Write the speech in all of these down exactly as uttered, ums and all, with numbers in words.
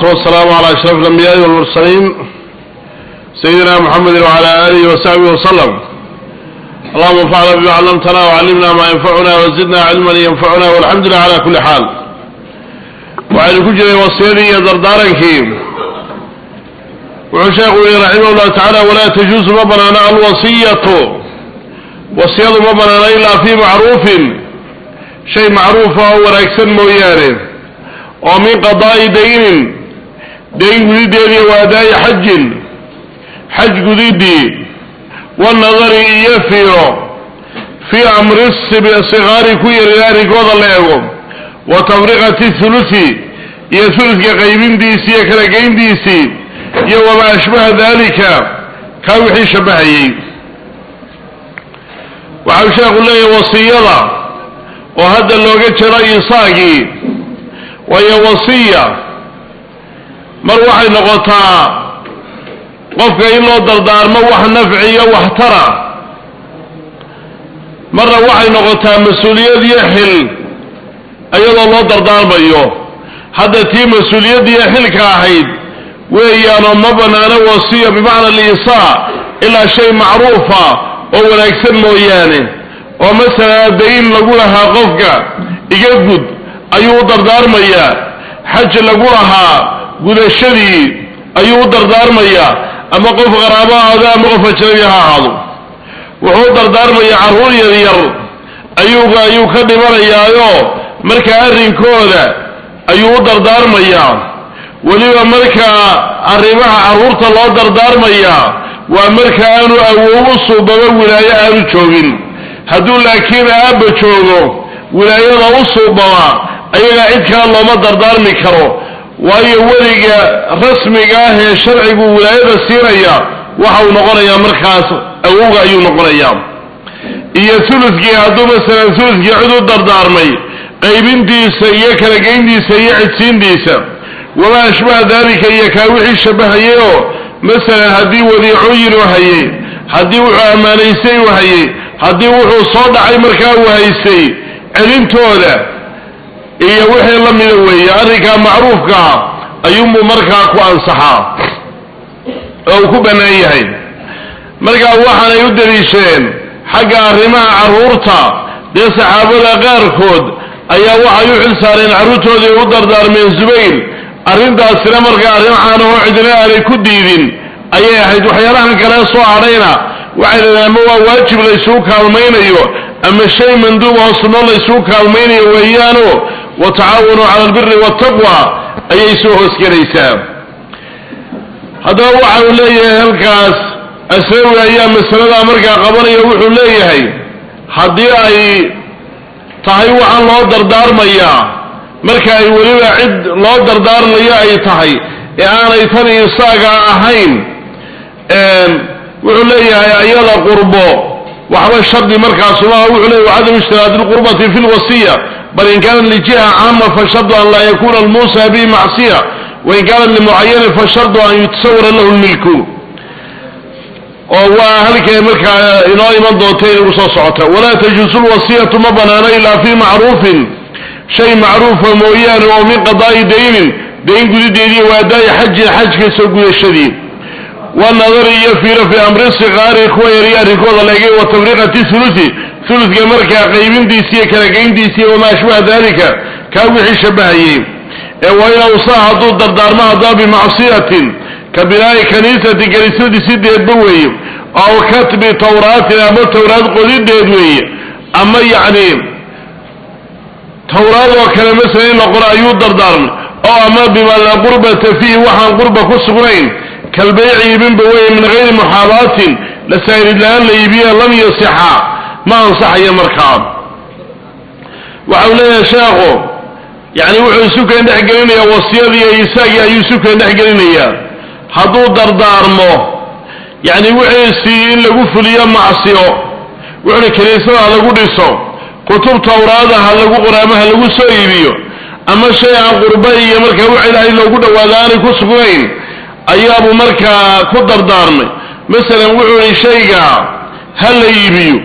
والسلام على أشرف الأنبياء والمرسلين سيدنا محمد وعلى آله وصحبه وسلم. اللهم انفعنا بما علمتنا وعلمنا ما ينفعنا وزدنا علما ينفعنا والحمد لله على كل حال. وعلى كل جري وصيري دردارك وشيخ رحمه الله تعالى ولا تجوز مبنانا الوصية وصية مبنانا إلا في معروف شيء معروف ولا يكسن مويانه ومن قضاء دين دين قديدي واداء حج حج قديدي والنظر يفير في أمر الصغار كوير يارك وضلهم وتفرقة الثلث يثلث كغيبين ديسي كرقين ديسي يوم أشبه ذلك كوحي شبهي وعوشاق الله وصيّة وهذا اللوغة رأي صاقي وهي وصية مروحي نغطاء قفك إلا دردار موح نفعية واحترى مرة وحي نغطاء مسؤولية يحل أيضا الله دردار بيوه هذا تي مسؤولية يحل كاحيد ويانا مبنانا وصية بمعنى الإيصاء إلا شيء معروفة ولا يكسن مويانه ومثلا دين لقولها قفك يقود أيو دردار ميا حج لقولها قد الشدي أيو دردار ميا أما قف غرابة هذا أما قف الشريها هذا وهو دردار ميا عرهور يذير أيو أيو كدي مريا أيو مركا أرين كودا أيو دردار ميا وليوا مركا الرباح عرهورة الله دردار ميا ومركا أنو أووصوا بما ولاية أنو تشوغين هدو لكن أبا تشوغو ولاية أوصوا بما أيها عدك الله ما دردار مكرو وأي وليق رسمي آهي شرعي ولاية السيرية وحاو نقريا مركاس أووغا أيو نقريا إيا ثلثكي هدو مثلا ثلثكي عدو دردار مي قيبين ديسا إيا كالقين ديسا إيا عدسين ديسا وما أشبه ذلك إيا كاوحي شبه يو مثلا هدي وذي عير وهي هدي وحو أمانيسي وهي هدي وحو صادعي مركا وهيسي علمتو هذا إيا وحي الله من الوهي أريكا معروفك أيوم مركا كوانصحا أو كبنا إيهي مركا وحنا يدريشين حقا الرماء عرورتا دي صحابة غيركود أيا وحا يحل سارين عروتو دي ودر دار من زبيل أرندا السلام مركا الرماء وعدنا علي كديدين أيا حيث وحيالان كلا سوى علينا وعدنا موا واجب ليسوك هالمين أيوه أما الشيء مندوب وصلنا الله يسوك هالمين وإيانو وتعاونوا على البر والتقوى أي يسوه اسكريسا هذا هو حوليه الكاس أسوي أيام السنة أمريكا قبل يوحوا ليه حدي أي تهي وعن الله دردار مياه مركا يولي عد الله دردار ليه أي تهي يعني يتني إصاقا أهين وحوا ليه أيالا قربو وحوى الشرط مركز الله وعليه وعدم اشتراط القربة في الوصية بل إن كان لجهة عامة فالشرط أن لا يكون الموصى به معصية وإن كان لمعين فالشرط أن يتصور له الملك وهلك مركز إلهي من ضوتين وصوصعته ولا تجوز الوصية مبنانا إلا في معروف شيء معروف ومويان ومن قضاء دين دين قد ديني وأداء حج حج كسوق الشديد والنظر يفير في أمر الصغار خوير ياركوض لقي وتفريقة الثلث ثلث مركا قيمين ديسي كرقين ديسي وما أشبه ذلك كاوحي شبهي وإن أوصاها ضد الدار ما ضاب معصية كبناء كنيسة كنيسة سيدي الدوي أو كتب توراة أما توراة قديد الدوي أما يعني توراة وكان مثلا لقراء يود الدار أو أما بما لا قربة فيه وحن قربة كسغرين كالبيع يبين بوي من غير محالات لسائر الآن ليبيا لم يصحى ما انصح يا مركب وعليه شاغو يعني وحو سوكا ندحقلين يا وصيادي يا يساق يا يوسوكا ندحقلين يا حضو دردار مو يعني وحيسي إن لقو فليا معصيو وحنا كنيسة هذا قدسو كتب توراة هذا لقو قرامة هذا لقو سويبيو أما الشيء عن قربائي يا مركب وحيلا إلا قد وذاني كسبوين أيابو مركا كدر دارمي مثلا وحولي شيئا هل يبيو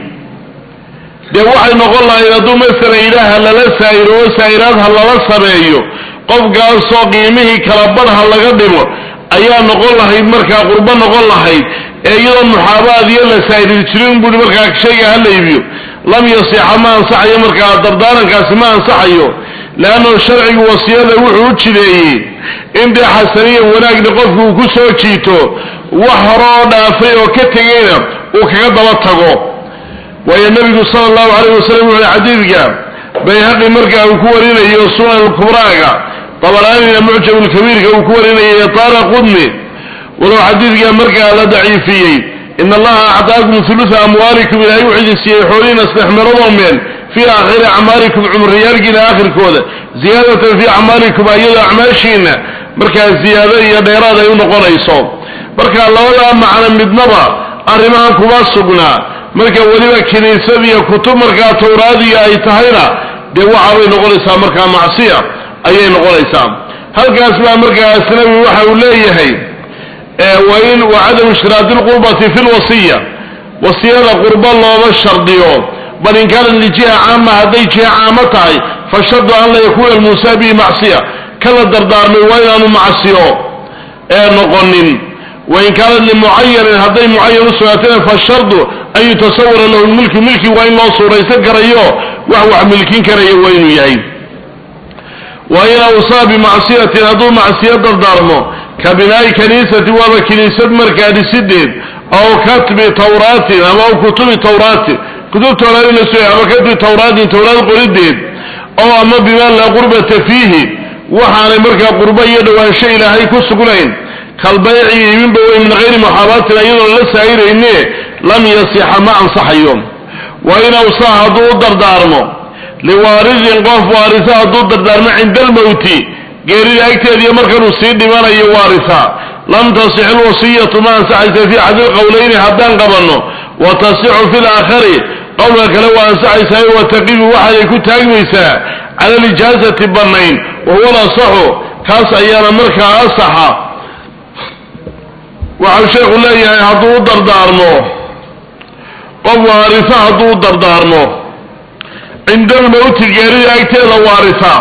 دي وحي نقول الله إذا دو مثلا إله هل لا سائرو سائرات هل لا سبيو qofkaasoo qiimihii kala badha laga dhimo ayaa noqon lahayd markaa qurbo noqon lahayd ee iyadoo muxaabaad iyo la saayir jirin buu markaa shayga hal iibiyo lam yasixa ma ansaxayo markaa dardaarankaasi ma ansaxayo laano sharcigu wasiyada wuxuu u jideeyey in dee xasaniya wanaagna qofku uu ku soo jiito wax horoo dhaafay oo ka tegayna uu kaga daba tago waayo nabigu sala allahu calayh wasalam wuxuu xadiidka bayhaqi markaa uu ku warinayo sunan alkubraaga طبراني معجم الكبير كورنا يطار قدمي ولو حديثك مركا لا ضعيفي إن الله أعطاكم ثلث أموالكم إلى يوحد السيحولين استحمرهم من في آخر أعمالكم عمر يرقي آخر كودة زيادة في أعمالكم أيضا أعماشين مركا زيادة يديرادة ينقر يصوم مركا الله ولا معنا مدنبا أرمان كباسقنا مركا ولما كنيسة كتب مركا تورادي أي تهيرا دي وعوي نقول إسا مركا معصية ayay noqonaysaa halkaas baa markaa islaami waxa uu leeyahay ee wayn wa adam ishraad alqurbati fi alwasiya wasiyada qurba loo shardiyo bal in kana lijiha amma haday jiha amma tahay fashadu an la yakuna almusabi ma'siya kala dardaarmay waa inaanu macsiyo ee noqonin wa in kana limuayyan haday muayyan su'aatan fashadu ay yatasawwara lahu mulki mulki waa in loo suuraysan karayo wax wax milkin karayo waa inuu yahay وإن أوصى بمعصية هذو معصية دردارمو كبناء كنيسة وما كنيسة مركز سدين أو كتب توراة أو كتب توراة كتب توراة نسوية أو كتب توراة توراة قردين أو أما بما لا قربة فيه وحان مركز قربة يدوان شيء لهي كسقلين كالبيع من بوي من غير محابات أيضا لسائر إنه لم يصح ما أنصح يوم وإن أوصى هذو دردارمو لوارث قف وارثه ضد الدار عند الموت غير الاكتاد يمركن سيد ما لا يوارثها لم تصح الوصيه ما سعت في احد القولين حتى قبلنا وتصح في الاخر قولك لو انسع سي وتقيم واحد يكون تاغميسا على الاجازه بنين وهو لا صح كاس ايانا مركا اصح وعلى شيخ الله يعني حضور دردارمو قف وارثه حضور دردارمو عند الموت الجاري ايتها وارثة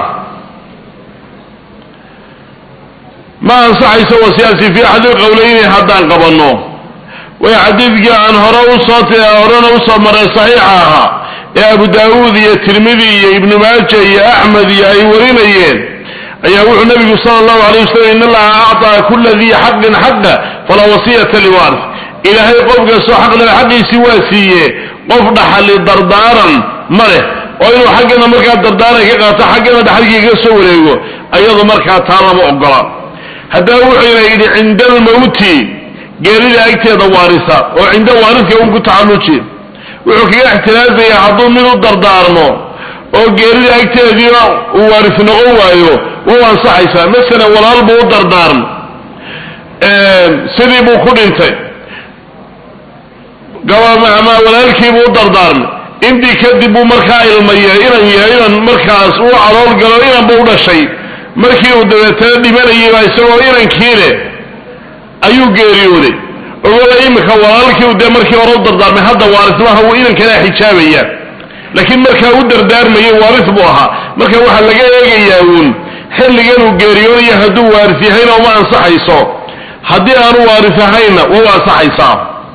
ما انصح يسوى سياسي في احد القولين حتى انقبلناه ويحديث عن هراء صوت هراء وصوت مرة صحيحة يا ابو داود يا ترمذي يا ابن ماجه يا احمد يا ايورينيين اي ابو النبي صلى الله عليه وسلم ان الله اعطى كل ذي حق حقه فلا وصية لوارث الى هي قفق سو حق لحق سواسيه قفق حل دردارا مره oo inuu xaqana markaa dardaara ka qaato xaqana dhaxalkiisa soo wareego ayadoo markaa taaraba ogola hadaa wuxuu yiri inda al-mawti geerida agteeda waarisa oo inda waarisa uu ku tacalluji wuxuu kaga ixtiraazaya haduu mid u dardaarmo oo geerida agteeda uu waaris noqon waayo oo ansaxaysa mesela walaal buu dardaarmo ee sidii buu ku dhintay gabadha ama walaalkii buu dardaarmo intii kadib uu markaa ilmayay inaan yahay inaan markaas uu calool galo inaan buu dhashay markii uu dabeetana dhimanayay baa isagoo inankiile ayuu geeriyooday ogola imika walaalkii uu dee markii hore u dardaarmay hadda waarismaha uu inankana xijaabaya laakiin markaa u dardaarmayay waaris buu ahaa marka waxaa laga eegayaa uun xilligan uu geeriyoonayo hadduu waaris yahayna uma ansaxayso haddii aanu waaris ahayna waa ansaxaysaa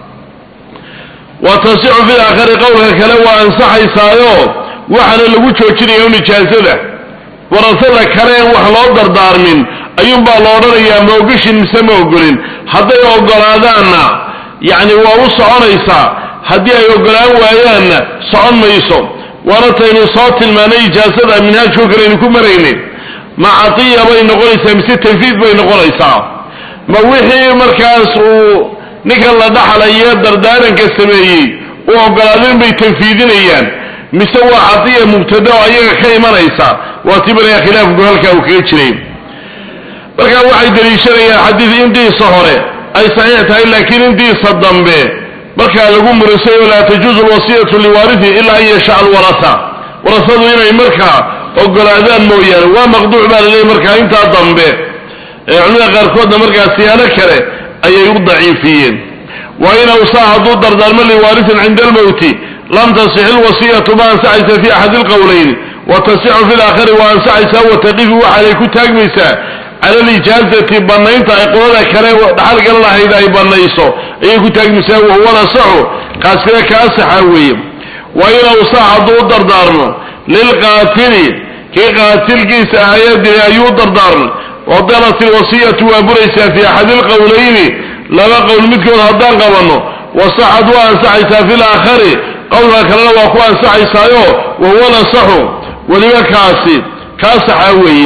وتصح في الآخر قولها كلا وأنصحي سايو وحنا لغو جوجينيا يوم إجازة ورسل كلام وحلو دردار من أيوم بالورنا يا موقش نسمى وقولين حتى يوقرادانا يعني ووصع ريسا حتى يوقران ويانا صعن ميسو ورتين صوت الماني إجازة منها شكرين كمريني مع عطية بين قوليسا مسي تنفيذ بين قوليسا موحي مركز ninka la dhaxlayo dardaaranka sameeyay oo ogolaadeen bay tanfiidinayaan mise waa cadiya mubtada ayaga ka imanaysa waa tibariya khilaafku halka uu kaga jiray marka waxay daliishanayaan xadiis intiisa hore ay saxiix tahay laakiin intiisa dambe marka lagu murisay wala tajuzu alwasiyatu liwarithi illa an yasha alwaratha warasadu inay marka ogolaadaan mooyaan waa maqduuc baa leeyahay marka inta dambe ee culimada qaarkoodna marka siyaano kale أي ضعيفين وإن أوصاها ضد دار من لوارث عند الموت لم تصح الوصية ما سعيت في أحد القولين وتصح في الآخر وأنسع سوى تقيف وحالي كتاق ميسا على الإجازة بنين تأقونا كلام حلق الله إذا يبنيسو أي كتاق ميسا وهو نصحه قاسنا كأسحاوي وإن أوصاح ضد دارنا للقاتل كي قاتل كيس آيات يودر دارنا وضلت الوصية وبريسا في أحد القولين لما قول مثل هدان قبنه وصحد وأنسعيسا في الآخر قولها كلنا وأخوة أنسعيسا وهو نصحه ولما كاسي كاسحاوي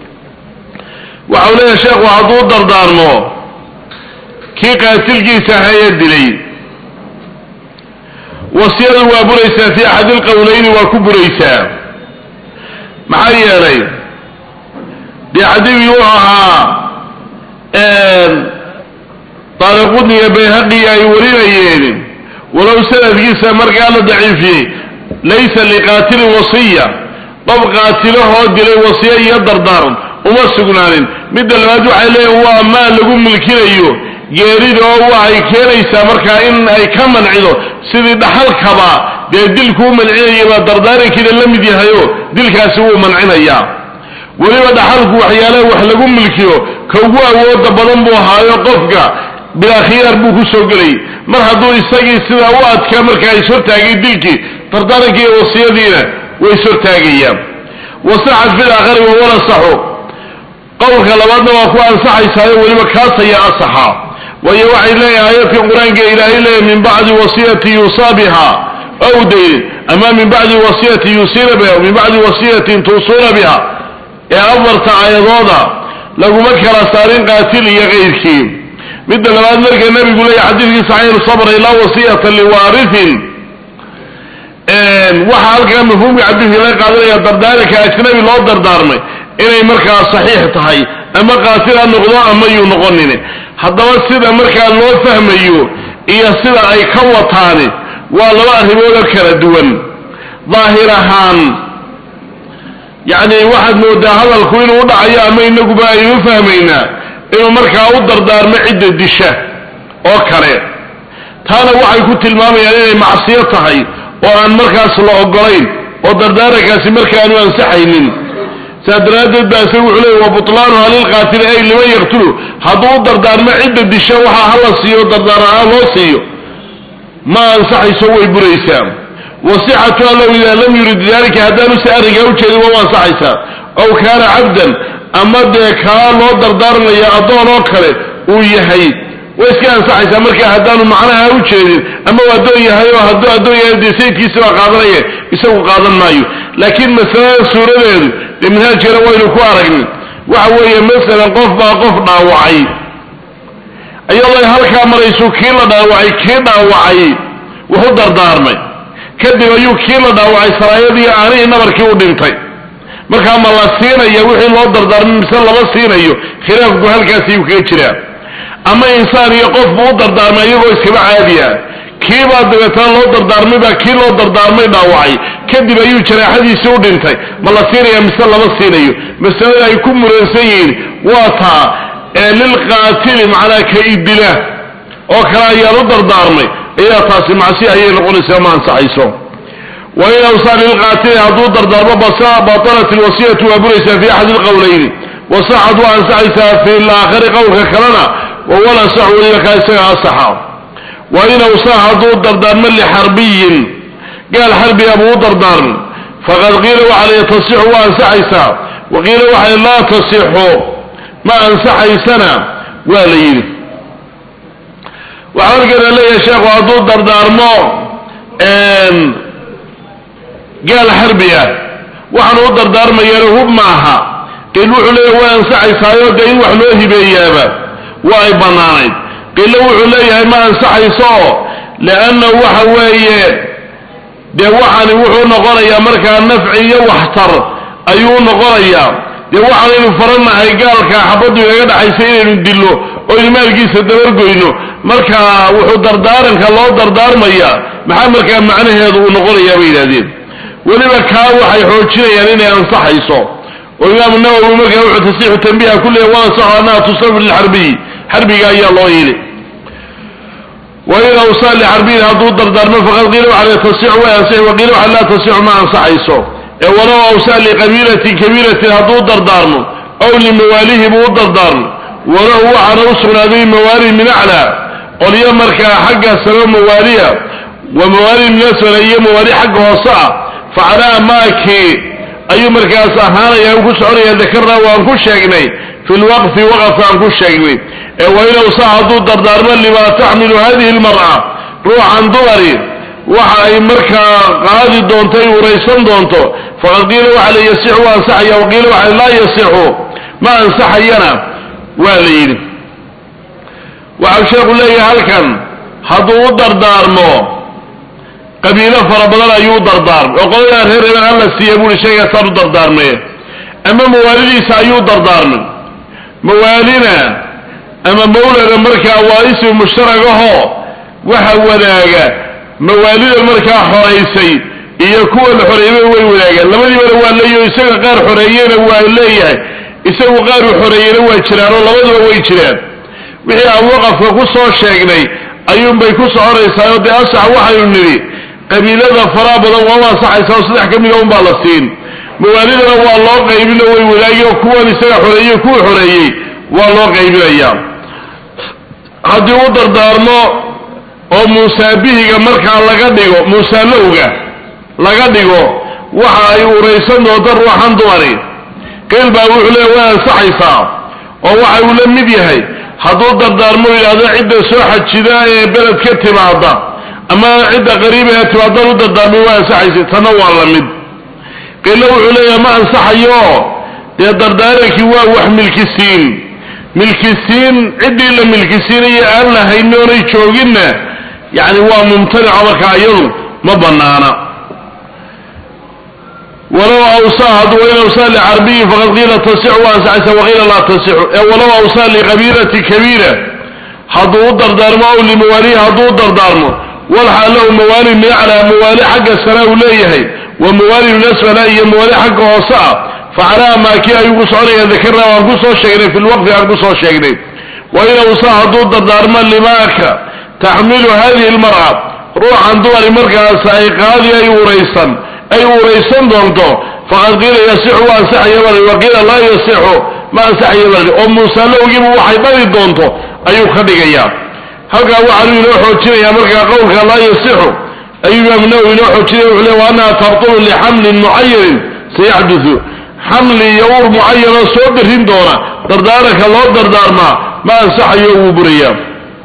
وحولي الشيخ وعضو دردارمو كي قاتل كيسا آيات دلي وصية وبريسا في أحد القولين وكبريسا معايا لي دي عديو يوحها طارقوني بيهقي أي ورينيين ولو سنة كيسا مرقال ضعيفي ليس لقاتل وصية طب قاتله دلي وصية يدر دارن وما سقنانين مدى المادو عليه هو ما لقوم الكيليو يريد هو أي كيليسا مركا إن أي كمن عيدو سيدي دحل كبا دي دلكو من عيني درداري كده لم يديهيو دلكا سوو من عينيا ولما دحلكو وحياله وحلقو ملكيو كوغوا وودا بضنبو هايو قفقا بالأخير بوكو سوقلي مرحضو يستاقي سيدا وقت كامركا يسور تاقي دلكي درداري وصية دينا ويسور تاقي وصحت في الآخر وهو نصحو قولك لبادنا وأخوة أنصحي سايو ولما كاسا يا أصحا ويوحي إليه آيات القرآن إلهي إليه من بعد وصية يوصى بها أو دين أما من بعد وصية يوصين بها ومن بعد وصية توصون بها يا أفضل تعايضونا لو مكر سارين قاتل يغيرك مدى لما أدنرك النبي يقول لي حديث صحيح الصبر إلا وصية لوارث وحال كان مفهوم يعديه إليه قادر يدردارك أجنبي الله دردارني إني مركا صحيح تهي أما قاتل النقضاء أما ينقنني حتى وسيد مركا الله فهميو إيا سيد أي كوطاني والله أهبوك كردوان ظاهرهان يعني واحد مودا هذا الكوين وضع يا أمين نقبا يفهمينا إنه مركا أودر دار معدة دشة أو كرير تانا واحد كنت المامي يعني معصيتهي وأن مركا صلى أقرين ودر دارك أسي مركا أنو أنسحينين سادرادد باسوي عليه وبطلانها للقاتل أي لمن يقتله هذا ودر دار معدة دشة وحا هلا سيو ودر دارها هلا سيو ما أنصح يسوي بريسام وصحته لو إذا لم يرد ذلك هذا نسأرك أو شيء وما صحيسا أو كان عبدا أما كان ودر دار لي أدون أكله ويهي وإذا كان صحيسا مركا هذا معناها أو شيء أما ودون يهي وهدو أدون يهدي سيد كيسوا قادرية يسوي قادر مايو لكن مثلا سورة ذي لمن هذا رويل كوارقني وحوية مثلا قف با قف داوعي أي الله هلكا مريسو كيلا داوعي كي داوعي وهو دردارمي كدب أيو كيلا داوعي سرايدي آنيه نبركي ودنتي مركا ما الله سينايا وحي الله دردارمي مثلا الله سينايا خلافكو هلكا سيو كيشرا أما إنسان يقف بو دردارمي يقو اسكبا عاديا كيبا دبتان الله دردارمي با كي الله دردارمي داوعي كدب أيو جراحدي سيو دنتي ما الله سينايا مثلا الله سينايا مثلا يكون مرنسيين واتا للقاتل معنا كيدله او كلا يا دردارمي ايا تاسي معسي اي نقول سمان سعيسو وإن أوصى للقاتل هذو دردارمه بصا بطلت الوصية وبريسا في أحد القولين وصعد وأن سعيسا في الآخر قولك كلنا وولا صحو لك يسيها الصحاب وإن أوصى هذو دردارمه لحربي قال حربي أبو دردارم فقد قيل وعليه تصيح وأن سعيسا وقيل وعليه لا تصيحه ما أنسحي سنة وليل وعلى قال لي يا شيخ وعدو دردارمو قال حربية وعنو دردارمو يرهب معها قلوا عليه وأنسحي سايو دين وحنوه بيابا واي بنانيد قلوا عليه ما أنسحي سو لأنه وحوية دي وحني وحو نقريا مركا النفعية واحتر أيو نقريا dee waxaanaynu faranahay gaalka xabadu inaga dhaxaysa inaynu dillo oo ilmaalkiisa dabargoyno marka wuxuu dardaaranka loo dardaarmayaa maxaa markaa macnaheedu uu noqonayaa bay yidhaahdeen weliba kaa waxay xoojinayaan inay ansaxayso oo imaam nawawi markaa wuxuu tasiixu tanbiiha kulliya waa ansaxo annaha tusafu lilxarbiyi xarbiga ayaa loo yidhi وإن أوصى لحربين هذو الدردار فقد قيل وحلا تصيح وينصح وقيل وحلا تصيح ما أنصحيسو ولو أوصى لقبيلة كبيرة هدو دردارمو أو لمواليه بو دردارمو ولو على وصل هذه موالي من أعلى قل يمرك حق السلام موالية وموالي من أسفل أي موالي حق وصاء فعلى ماكي أي مركز أهانا ينكش عليها ذكرنا وأنكش شاقني في الوقت وقف أنكش شاقني وإن وصاعدوا الدردارما لما تحمل هذه المرأة روح عن دوري وحا مركا قاضي دونتي وريسان دونتو فقد قيلوا على يسيح وأنسحي وقيلوا على لا يسيحوا ما أنسحينا والين وعشاق الله هلكا هدو الدردارمو قبيلة فربنا أيو دردار وقال يا هير إن الله سيبون شيء صار دردار مين أما موالدي سايو دردار من موالينا أما مولى المركة وائس مشتركه وحولاجا مواليد المركة حريسي يكون حريمه ويولاجا لما يقول والله يسوي غير حريين والله يسوي غير حريين ويشران الله وده ويشران وهي وقف وقصة شيء أيوم بيكوس حريسي ودي أسع وحي النبي قبيلة فرابضا وما صحي سوصلح كمية بالصين موالدنا هو الله قيبنا ويولاي وكوان يسرع حرية كو حرية والله قيبنا ايام هذا ودر دارنا وموسى به مركع لقدقو موسى لوغا لقدقو وحا يوريسان ودر روحان دواري قيل باوح له وان صحيصا ووحا يولمد يهي هذا ودر دارنا إلى عدة سوحة شداء بلد كتب عضا أما عدة قريبة تبادل الدردامي وانسحيسي تنوع لمد قيل له عليا ما انسحيوه يا دردارك هو وح ملكسين ملكسين عدي إلا ملكسين هي أهلنا هينوني تشوقنا يعني هو ممتنع وكايض ما بنانا ولو أوصاها دوين أوصى لعربي فقد قيل تصح وانسحيسي وقيل لا تصح ولو أوصى لقبيلة كبيرة هدو الدردارمو أو لمواليه هدو الدردارمو والحال له موالي من أعلى موالي حق السنة وليه وموالي من أسفل أي موالي حق وصاء فعلى ما كي يقص عليه ذكرنا وانقصوا الشيء في الوقت ينقصوا الشيء وإن وصاها ضد الدارما لماك تحمل هذه المرأة روح عن دول مركز سائق هذه أي وريسا أي وريسا دونتو فقد قيل يصح وانسح يبري وقيل لا يصح ما انسح يبري أم موسى لو جيبوا وحيبري دونتو أي خدق أيام هلقا وعلي نوحو تشري يا مركا قولك لا يصح أيها منوي نوحو تشري وعلي وأنها ترطل لحمل معين سيحدث حمل يور معين صدر هندونا دردارك الله دردار ما ما انسح يوم بريا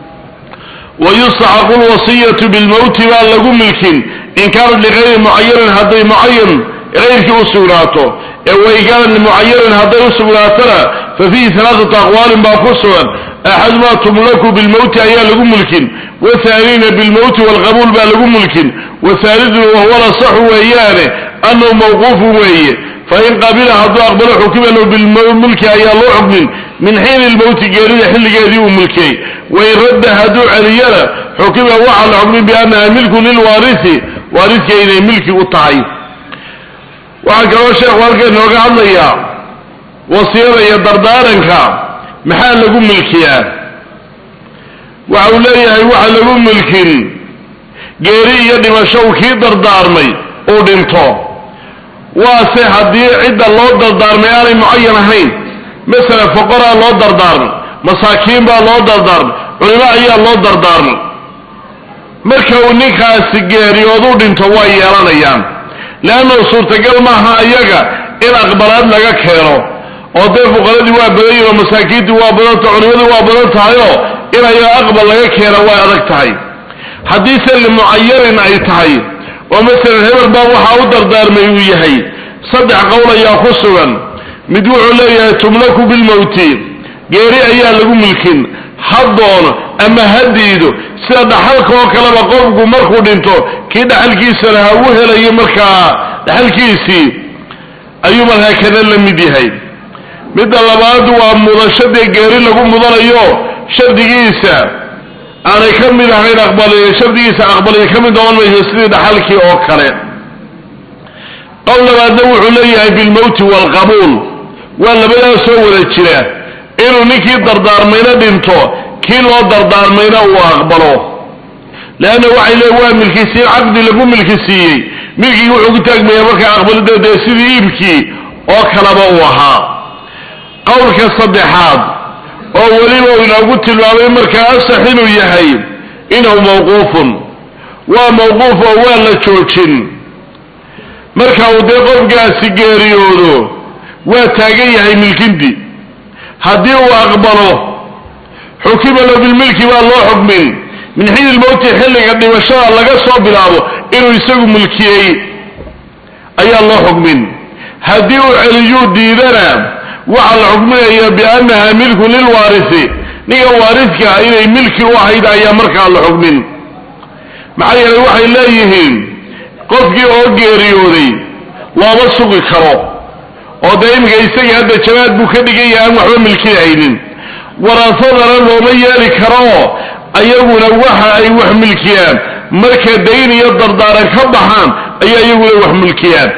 ويصحق الوصية بالموت واللقو ملكين إن كان لغير معين هذا معين غير كأسولاته وإن كان معين هذا أسولاتنا ففيه ثلاثة أقوال باقصوا أحدما تملك بالموت أيها لقو ملكين والثانين بالموت والقبول بلقو ملكين والثالث وهو الصح وإيانه أنه موقوف وإيه فإن قبل هذا أقبل حكمه بالملك أيها الله حكم من حين الموت جاري حل جاري وملكي وإن رد هذا علينا حكمه وعلى الحكم بأنها ملك للوارث وارث إلى ملك والطعيف وعكا الشيخ والكن وقع الله وصيرا يدردارنك محال لكم ملكيان وعوليها يوحى لكم ملكين جاري يدي مشوكي دردارمي ودمتو واسي هدي عدة الله دردارمي آلي معينهين مثلا فقراء الله دردارمي مساكين با الله دردارمي علماء ايا الله دردارمي مركو نيكا سيجاري ودو دمتو وايالان ايام لأنه صورة قلمها اياقا إن أقبلات لغا كيرو وضي فقرادي وابدأي ومساكينتي وابدأت علمادي وابدأت هايو إن ايا أقبل لغا كيرو ويأدك تهي حديثا لمعين اي تهي ومثلا هبر باب وحاو دردار ميويهي صدع قولا يا خصوا مدوع لي تملك بالموت غيري ايا لغو ملكين حضون اما هديدو سيدا حلق وكلام قومكو مركو دينتو كي دحلكيسا لها وهلا مركا دحلكيسي ايوما هكذا لمديهي مدى لبادو ومضاشد غيري لغو مضاليو شردقيسا أنا كمل هين أقبل شرديس أقبل كمل دوان مجلسين حلكي أو كلام قول ما دوع عليه بالموت والقبول ولا بلا سوى الشراء إنه نكي دردار مينا دينتو كيلو دردار مينا وأقبله لأنه وعي له ملكسي عقد لكم ملكسي milkii wuxuu ku taagmaya markaa aqbalida dee sidii iibkii oo kalaba uu ahaa. qowlka saddexaad oo weliba uu inoogu tilmaamay markaa asax inuu yahay inuu mawquufun waa mawquuf oo waa la joojin marka uu dee qofkaasi geeriyoodo waa taagan yahay milkindii haddii uu aqbalo xukima lahu bilmilki baa loo xukmin min xiin ilmowti xilliga dhimashada laga soo bilaabo inuu isagu mulkiyey ayaa loo xukmin haddii uu celiyuu diidana waxaa la xukminayaa biannaha milkun lilwaarisi ninka waaridka inay milki u ahayd ayaa markaa la xukmin maxaa yeelay waxay leeyihiin qofkii oo geeriyooday looma sugi karo oo dee iminka isagii hadda jamaad buu ka dhigan yahay aan waxba milkiyahaynin waraasadana looma yeeli karo ayaguna waxa ay wax milkiyaan marka dayn iyo dardaaran ka baxaan ayaa iyaguna wax milkiyaan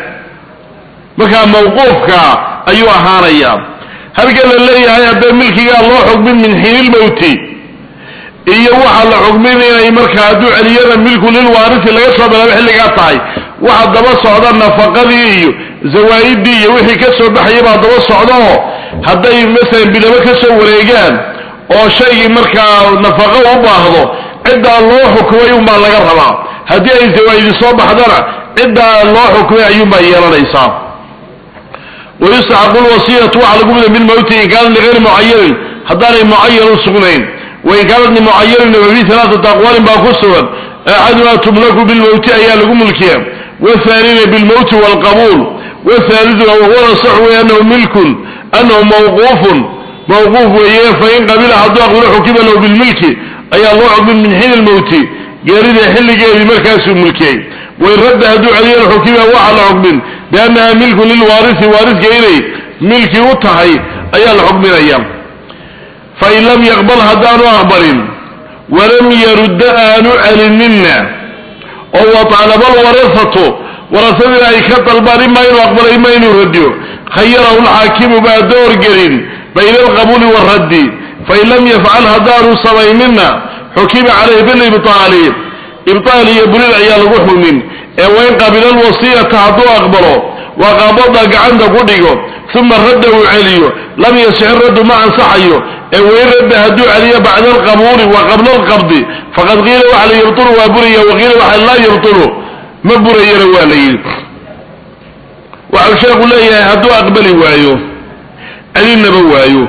markaa mawquufka ayuu ahaanayaa halka la leeyahay hadda milkigaa loo xukmin min xiinilmowti iyo waxaa la xukmin inay markaa hadduu celiyada milku lilwaarisi laga soo bilaabo xilligaa tahay waxa daba socda nafaqadii iyo zawaaidii iyo wixii ka soo baxaya baa daba socda oo hadday masalan bilabo ka soo wareegaan oo shaygii markaa nafaqo u baahdo ciddaa loo xukumay unbaa laga rabaa haddii ay zawaaidi soo baxdana ciddaa loo xukumay ayuunbaa yeelanaysaa. wayustaxaqu lwasiyatu waxa lagu mida bilmowti in kaanat ligayri mucayanin haddaanay mucayan u sugnayn wain kaanat limucayanin wafi alaaata aqwaalin baa ku sugan axaduhaa tumlaku bilmowti ayaa lagu mulkiya والثانين بالموت والقبول والثالث وهو الصح أنه ملك أنه موقوف موقوف وإيه فإن قبل حضو أقول حكم له بالملك أي الله عقب من حين الموت قارد يحل قارد مركز الملكي وإن رد هدو عليه الحكم وعلى عقب بأنها ملك للوارث وارث قيري ملك وطهي أي الحكم الأيام فإن لم يقبل هدان أخبر ولم يرد آن علمنا أو طالب الورثة ورثة أي كطلبان إما إنه أقبل إما إنه رديه خيره الحاكم بعد دور قرين بين القبول والرد فإن لم يفعل هدار صبي منا حكم عليه بالإبطال إبطال يبني العيال وحو من وإن قبل الوصية تعطوا أقبله وقبضك عند قديه ثم رده عليه لم يسع الرد مع صحيه وإن رد هدو عليه بعد القبول وقبل القبض فقد غير وعلى يبطله وبري وغير وعلى لا يبطله ما بري رواليه وعلى شيء يقول له هدو أقبلي وايو ألين بوايو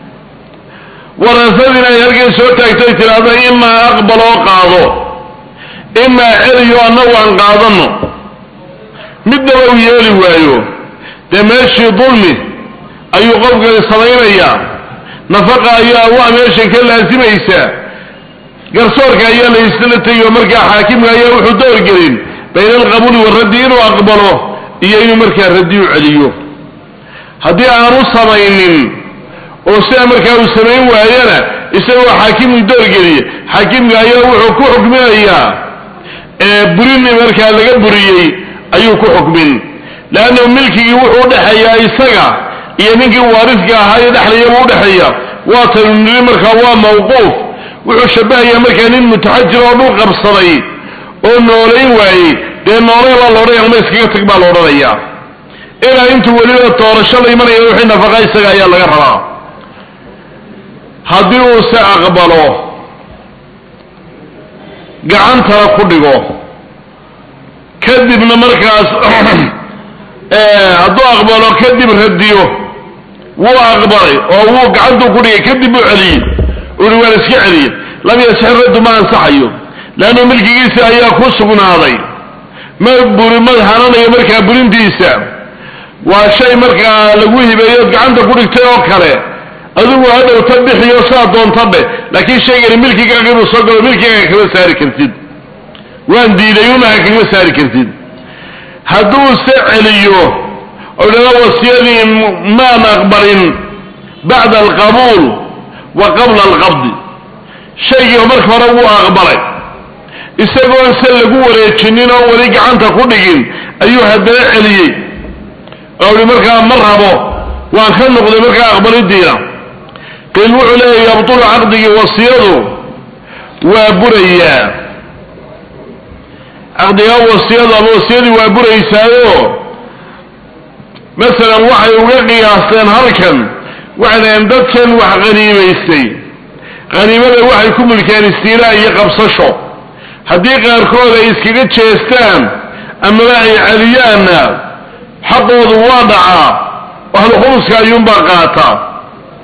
ورثتنا يرجع سوتك تيتر هذا إما أقبل وقاضو إما عليو أنه عن قاضنه مدوا ويالي وايو تماشي ظلمي أي قفق للصلاين أيام نفقه أيها واميشن كلا سميسا قرصورك أيها ليسلتي ومركا حاكم أيها وحدور قرين بين القبول والردين وأقبله إياه مركا الردين عليه هذه عروس صمين وسا مركا السمين وأيانا يسوى حاكم الدور قرين حاكم أيها وحكو حكم أيها بريني مركا لقى بريي أيوكو حكم لأنه ملكي وحود حيا يسقى iyo ninkii waaridka ahaa ee dhaxlaya uu dhaxaya waa tan markaa waa mawquuf wuxuu shabahayaa markaa nin mutaxajir oo dhul qabsaday oo nooleyn waayey dee noolay baa loodhanaya ama iskaga tag baa loodhanayaa ilaa intuu weliba doorashada imanaya wixii nafaqa isaga ayaa laga rabaa haddii uu se aqbalo gacantana ku dhigo kadibna markaas hadduu aqbalo kadib radiyo wuu aqbalay oo wuu gacantuu ku dhigay kadib uu celiyey uri waan iska celiyey lam yasix raddu ma ansaxayo leannu milkigiisa ayaa ku sugnaaday ma buri ma hananayo markaa burintiisa waa shay markaa lagu hibeeyood gacanta ku dhigtay oo kale adigu hadhow ta bixiyo saa doonta dhe laakiin shaygani milkigaaga inuu soo galo milkigaaga kama saari kartid waan diiday unaha kama saari kartid hadduu se celiyo oo dhana wasiyadii maan aqbalin bacda alqabuul wa qabla alqabdi shaygii marka hore wuu aqbalay isagoon se lagu wareejinin oo weli gacanta ku dhigin ayuu haddana celiyey oo hi markaa ma rabo waan ka noqday markaa aqbalidiina qiil wuxuu leeyahy yabtulu caqdigii wasiyadu waa burayaa عقدها وصيادة وصيادي وابريسايو مثلا وحي وقعي أصلا هركا وعلى أمدتكا وغنيمة يستي غنيمة وحي كمل كان استيلاء يقبصشو حديقة أركوضة يسكيقت شيستان أما لا عليانا حقه ضوادعا وهل خلص كان ينبغاتا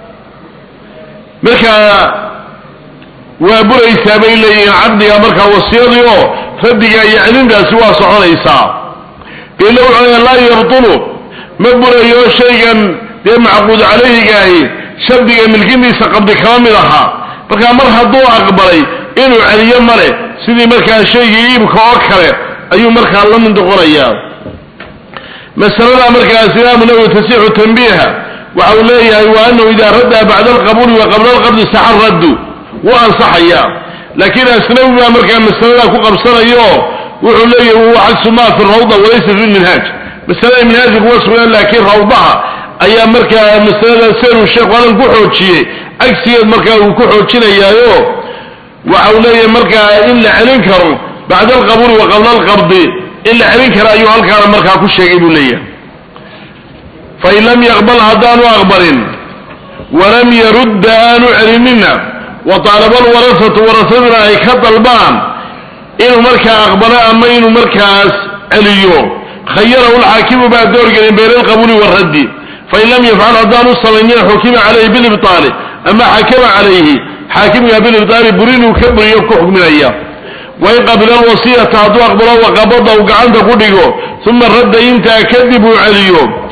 مركا وابريسا بين لي عبدها مركا وصياديو فدقا يعلم دا سوا صحريسا إلا وعلى لا يبطلوا مبريو شيئا دي معقود عليه قاهي شبدقا ملكينيسا قبل كاملها مركا مرها ضوء أقبلي إنو عليا مري سيدي مركا شيء يبكى أكره أيو مركا الله من دقريا مسألة مركا سلام نوي تسيح تنبيها وعوليه وأنه إذا ردها بعد القبول وقبل القبل سحر رده وأنصحيا لكن أسلام مركا مسألة كقبصر أيوه وعوليه هو عكس ما في الروضة وليس في المنهاج مسألة المنهاج هو اسمه لكن روضها أيام مركا مسألة سير الشيخ وأنا نكوحو تشيه عكسي مركا نكوحو تشيه أيوه وعوليه مركا إلا علنكر بعد القبول وقبل القبض إلا علنكر أيها الكار مركا كل شيء يقول لي فإن لم يقبل هدان وأقبل ولم يرد آن علمنا وطالب الورثة ورثنا أي كطلبان إنه مركا أقبل أما إنه مركا عليو خيره الحاكم بعد دور بين القبول والرد فإن لم يفعل هدان الصليمين حكم عليه بالإبطال أما حكم عليه حاكم يابين الدار برين وكبر يبكح من أيام وإن قبل الوصية تعطوا أقبله وقبضه وقعنده قدقه ثم الرد إنت أكذبوا عليه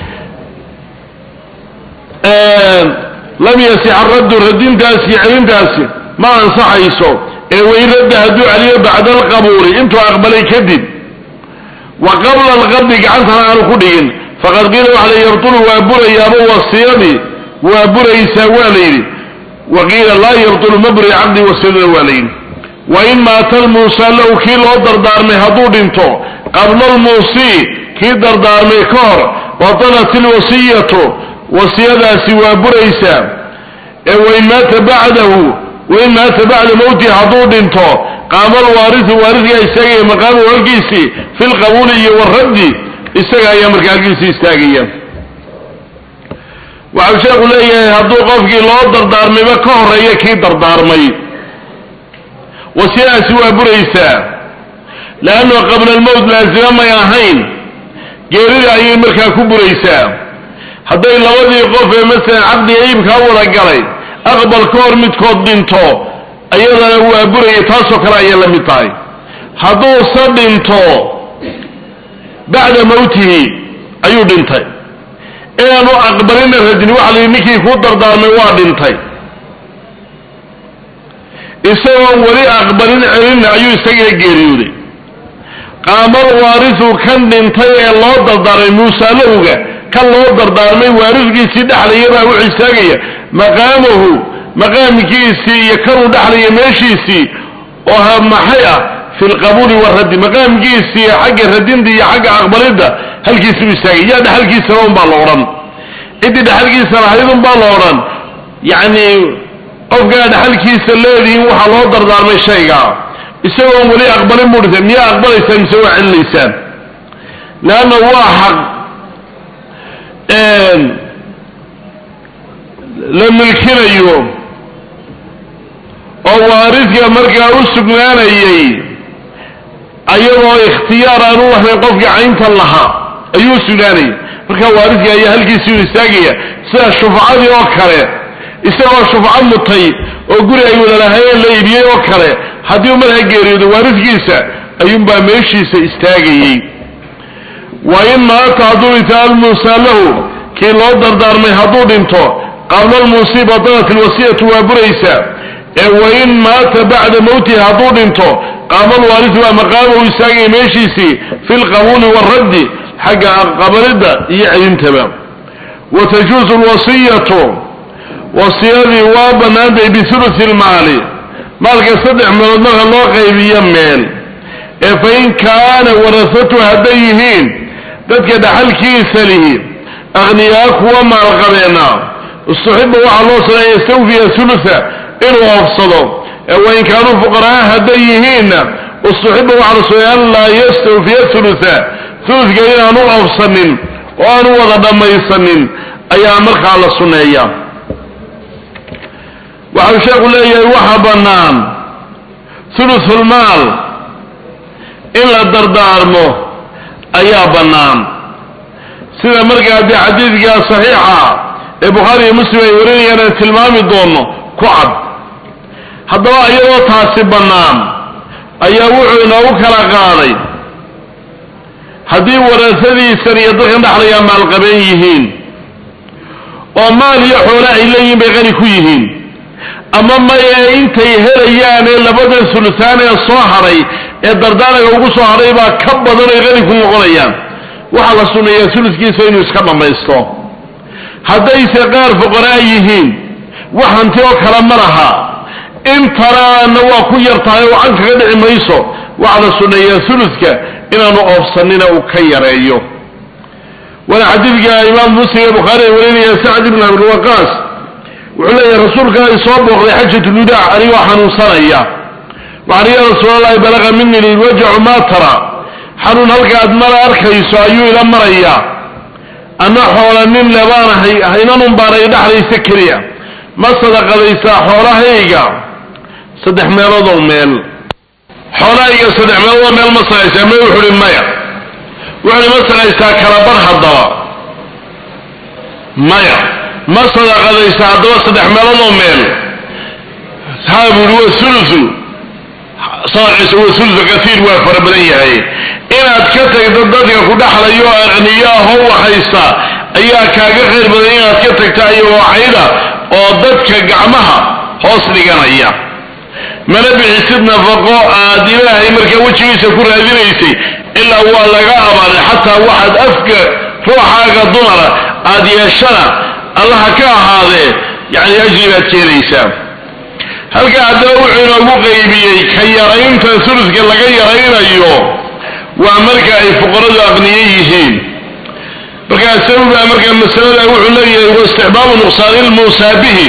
آه لم يسع الرد الردين داسي علم داسي ما أنصح يسو إيه وإن رد هدو عليه بعد القبول إنتو أقبل يكذب وقبل الغد قعنتها على قدقين فقد قيلوا عليه يبطلوا وأبور يابو والصيامي وأبور يساوالي وقيل لا يبطل مبري عبدي وسيد الوالين وإن مات الموسى له كي لو دردار مي هدو دينتو قبل الموسى كي دردار مي كور وطلت الوصية وصيادة سوى بريسا وإن مات بعده وإن مات بعد موته هدو دينتو قام الوارث وارث يستاقي مقام والقيسي في القبول والرد استاقي يمرك القيسي استاقي وعشاق ليه هدو قفكي لو دردارمي ما كهرية كي دردارمي وسيئة سوى بريسا لأنه قبل الموت لازم ما يهين جيريد أي مركا كبريسا هدو إلا وذي قفه مثلا عبدي أيب كاولا قلي أقبل كور متكود دينتو أيضا هو بري تاسو كرايا لمتاي هدو صدينتو بعد موته أيو دينتاي إنه أقبلين الرجل وعلي نكي خضر دار مواد انتي إسوا ولي أقبلين عرين أيو يستقل الجيريودي قام الوارث كان انتي الله دردار موسى لوغا كان الله دردار مي وارث كيسي دحلي يبا وعساقيا مقامه مقام كيسي يكرو دحلي ماشيسي وهم محيا في القبول والرد مقام كيسي حق الردين دي حق أقبلين ده هل كيسي بيساقي يا ده هل كيسي رون بالوران إدي ده هل كيسي رحيدون بالوران يعني قفقا ده هل كيسي الذي وحا الله دردار مي شيقا يسوى ولي أقبل مرثم يا أقبل يسوى سوى عن اللسان لأنه واحد لما الكنا يوم ووارثك مركا أسقنانا يي أيضا اختيار أنوح من قفك عينك الله أيو سناني مركا وارثك أيها هل كيسيون الساقية سنة الشفعات يوكره إساقوا الشفعات مطي وقولي أيوة لهاية اللي يبيه يوكره هذا يوم الهجيري وارث كيسا أيوم باميشيسا استاقي وإن ما تعدو إتال موسى له كي الله دردار من هدود انتو قبل المصيبة طلت الوصية وابريسا وإن مات بعد موته هدود انتو قام الوارث ومقامه يساقي ميشيسي في القبول والرد حق قبل يعين تمام وتجوز الوصية وصية وابا نادي بثلث المال مالك صدع من الله الله غيبيا مال فإن كان ورثته هديهين ذاتك دحل كيس له أغنياك وما الغبينا الصحيب وعلى الله صلى يستوفي ثلثة إنه أفصده وإن كانوا فقراء هديهين واستحب على سؤال لا يستوفي ثلثا ثلث جاينا نوع سنين وأنو وضع ما يسنين أيام مرخى على السنية وعشاق لي وحبنان ثلث المال إلا الدردار مو أيا بنان سيدا مرقى دي حديث جاء صحيحة البخاري مسلم يوريني أنا تلمامي دونه كعب هذا أيضا تحسب بنان أيا وعينا وكلا قاضي هذه ورثتي سرية دخل نحريا مع القبيهين وما لي حولاء إليه بغير كويهين أما ما ينتهي هريان إلا بدل ثلثان الصاحري الدردانة وقو صاحري با كبضا غير كوي غريان وحال السنة ثلث كيسين يسكب ما يستوى هذا يسقار فقرائيهين وحنتيو كلام مرها إن ترى نواكو يرتاي وعنك غدع ميسو وعلى السنة ثلثك إنا نقف سننا وكير أيوه وانا حديث جاء إمام مسلم البخاري وليني يا سعد بن أبي وقاص وعلى يا رسول الله يصاب وقضي حجة الوداع أريوا حنوصريا وعلي يا رسول الله بلغ مني الوجع ما ترى حنون هلك أدمر أركيس أيوه إلى مريا أنا حول من لبانا هينا نمباري دحر يسكريا ما صدق ليس حوله هيجا صدح ميل ضميل حوله هيجا صدح ميل ضميل مصر يسميه وحول المياه وعلى مسألة يساكر برها الضوء مايا مسألة قد يساعدوا صدح ملانو ميل هذا هو الثلث صاحب هو ثلث كثير وافر بنيه هاي إن أتكتك ضدك كده حليو أغنياء هو حيسا أيها كاقر غير بنيه أتكتك تأيي وحيدة وضدك قعمها حوصل لقنا إياه ما نبي حسدنا فقو آدينا هاي مركا وجهي سكور هذه ليسي إلا هو لقاء حتى واحد أفكر روح حاجة ضمرة هذه الشرع الله كا هذا يعني أجربت كيريسا هل قاعد أوعنا مغيبي كيرين تنسلس قال لك يرين أيوه وأمريكا أي فقراء أغنييهين بركا السبب أمريكا المسألة أوعنا هو استحباب نقصان الموسابه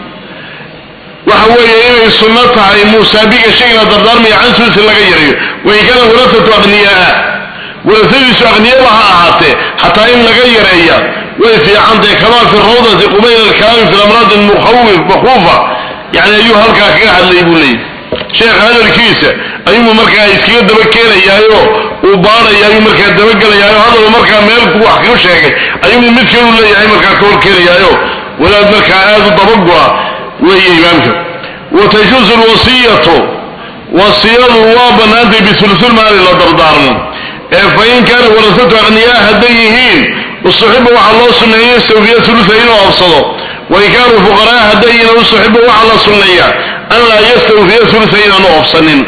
وهو يأيه السنة على موسابه شيء دردار من عن سلس لك يرين وإن كان ورثة أغنياء ورثة أغنياء لها أعاته حتى إن لك يرين وفي عندك كمان في الروضة قبيل الكلام في الأمراض المخوف مخوفة يعني أيها الكاكاها اللي يقول لي شيخ هذا الكيسة أيها مركا يسكير دبكينا يايو وبارا يايو مركا دبكينا يايو هذا مركا ميلك وحكيو شيخ أيها ممثل ولا يايو مركا كور كينا يايو ولا مركا هذا دبقوا وهي إمامك وتجوز الوصية وصية الوابا نادي بثلث المال إلى دردارنا فإن كان ورثته أغنياء هديهين والصحبة وعلى الله سنية يستوفية ثلثين وأفصله وإن كانوا فقراء هدينا والصحبة وعلى سنية أن لا يستوفية ثلثين وأفصلين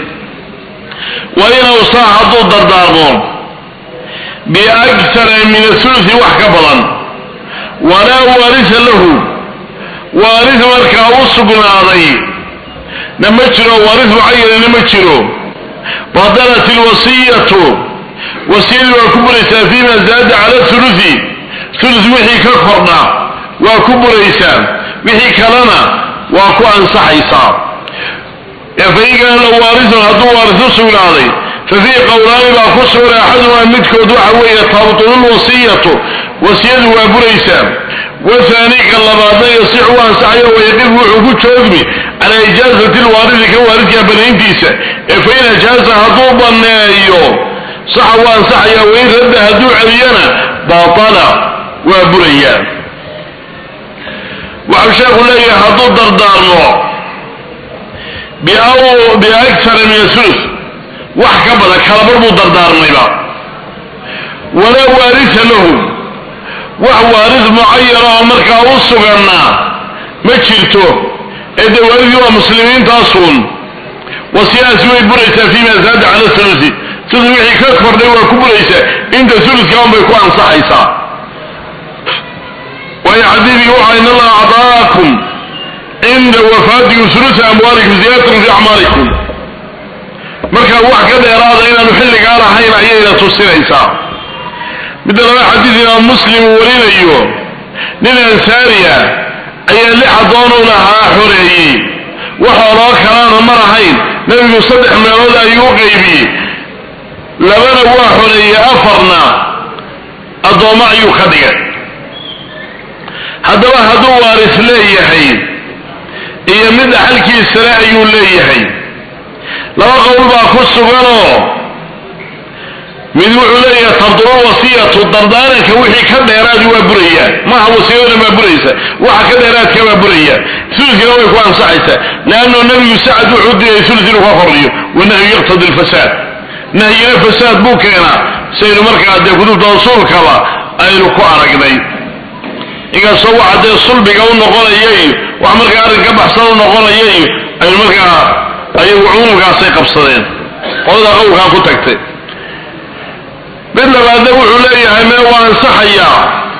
وإن أصاح ضد الدارمون بأكثر من الثلث وحكبلا ولا وارث له وارث مركا وصبنا عليه نمتره وارث معين نمتره فضلت الوصية وسيل وكبريسا فيما زاد على ثلث ثلث وحي كفرنا وكبريسا وحي كلنا وكو أنصحيسا فإن كان لو وارث هدو وارث سولادي ففي قولان باكو سورة أحدها مدكو دعوية تابطل الوصية وسيل وكبريسا وثاني كاللبادة يصيح وانسعيه ويقف وحكو تشوفني على إجازة الوارث كوارث يابنين ديسا فإن إجازة هدو بنايو صح وانصح يا وين رد هدو علينا باطلا وبريان وعشاق لي هدو دردار نوع بأو بأكثر من الثلث وحكبنا كالبربو دردار نيبا ولا وارث له ووارث معيرة ومركا وصغرنا ما تشلتو إذا وارثوا مسلمين تصون وسياسي بريسا فيما زاد على الثلث تدويحي كفر لي وكبريسا انت ثلث كان بيكون صحيصا وهي حديث يوحى ان الله اعطاكم عند وفاتكم ثلث اموالكم زيادة في اعمالكم مركا واحد كده اراد ان نحل قال حين عيينا تصيريسا مثل ما حديثنا مسلم ولينا ايوه لنا سارية اي اللي حضانوا لها حرية وحولا كلام مرحين nabigu saddex meelood ayuu qaybiyey labana waa xoreeyey afarna addoommo ayuu ka dhigay haddaba hadduu waaris leeyahay iyo mid dhaxalkiisale ayuu leeyahay laba qowl baa ku suganoo mid wuxuu leeyahay tabduru wasiyatu dardaaranka wixii ka dheeraadi waa buraya maaha wasiyadana maa buraysa waxa ka dheeraadka waa buraya sulukina way ku ansaxaysaa leanno nabigu sacad wuxuu diray suluk inuu ka kordhiyo wanahyu yaqtadi lfasaad nahyina fasaad buu keenaa saynu markaa dee kutubta usuulkaba aynu ku aragnay inkastoo waxa dee sulbiga u noqonayay wax markaa arrin ka baxsan u noqonayay aynu markaa ayagu cumuumkaasay qabsadeen qolada qowlkaa ku tagtay mid labaadna wuxuu leeyahay mee waa ansaxayaa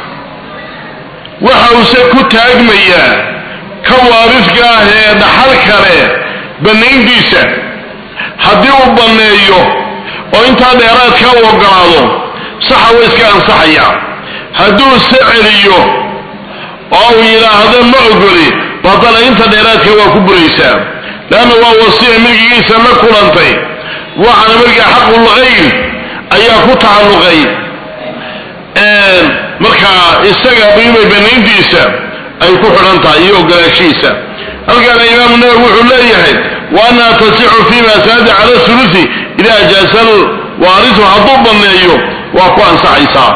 waxa uuse ku taagmayaa ka waaridka ah ee dhaxal kale bannayntiisa haddii uu banneeyo oo intaa dheeraadka u ogolaado saxa way iska ansaxayaa hadduu se celiyo oo uu yidhaahdo ma ogoli badana inta dheeraadka waa ku buraysaa leanna waa wasiya milkigiisa la kulantay waxaana markaa xaqulkhayr ayaa ku tacalluqay markaa isaga qiimay bannayntiisa ay ku xidhan tahay iyo ogolaashihiisa halkaana imaamu nawowi wuxuu leeyahay wa annaha tasixu fima saada cala sulusi ida ajaasa alwaarisu hadduu banneeyo waa ku ansaxaysaa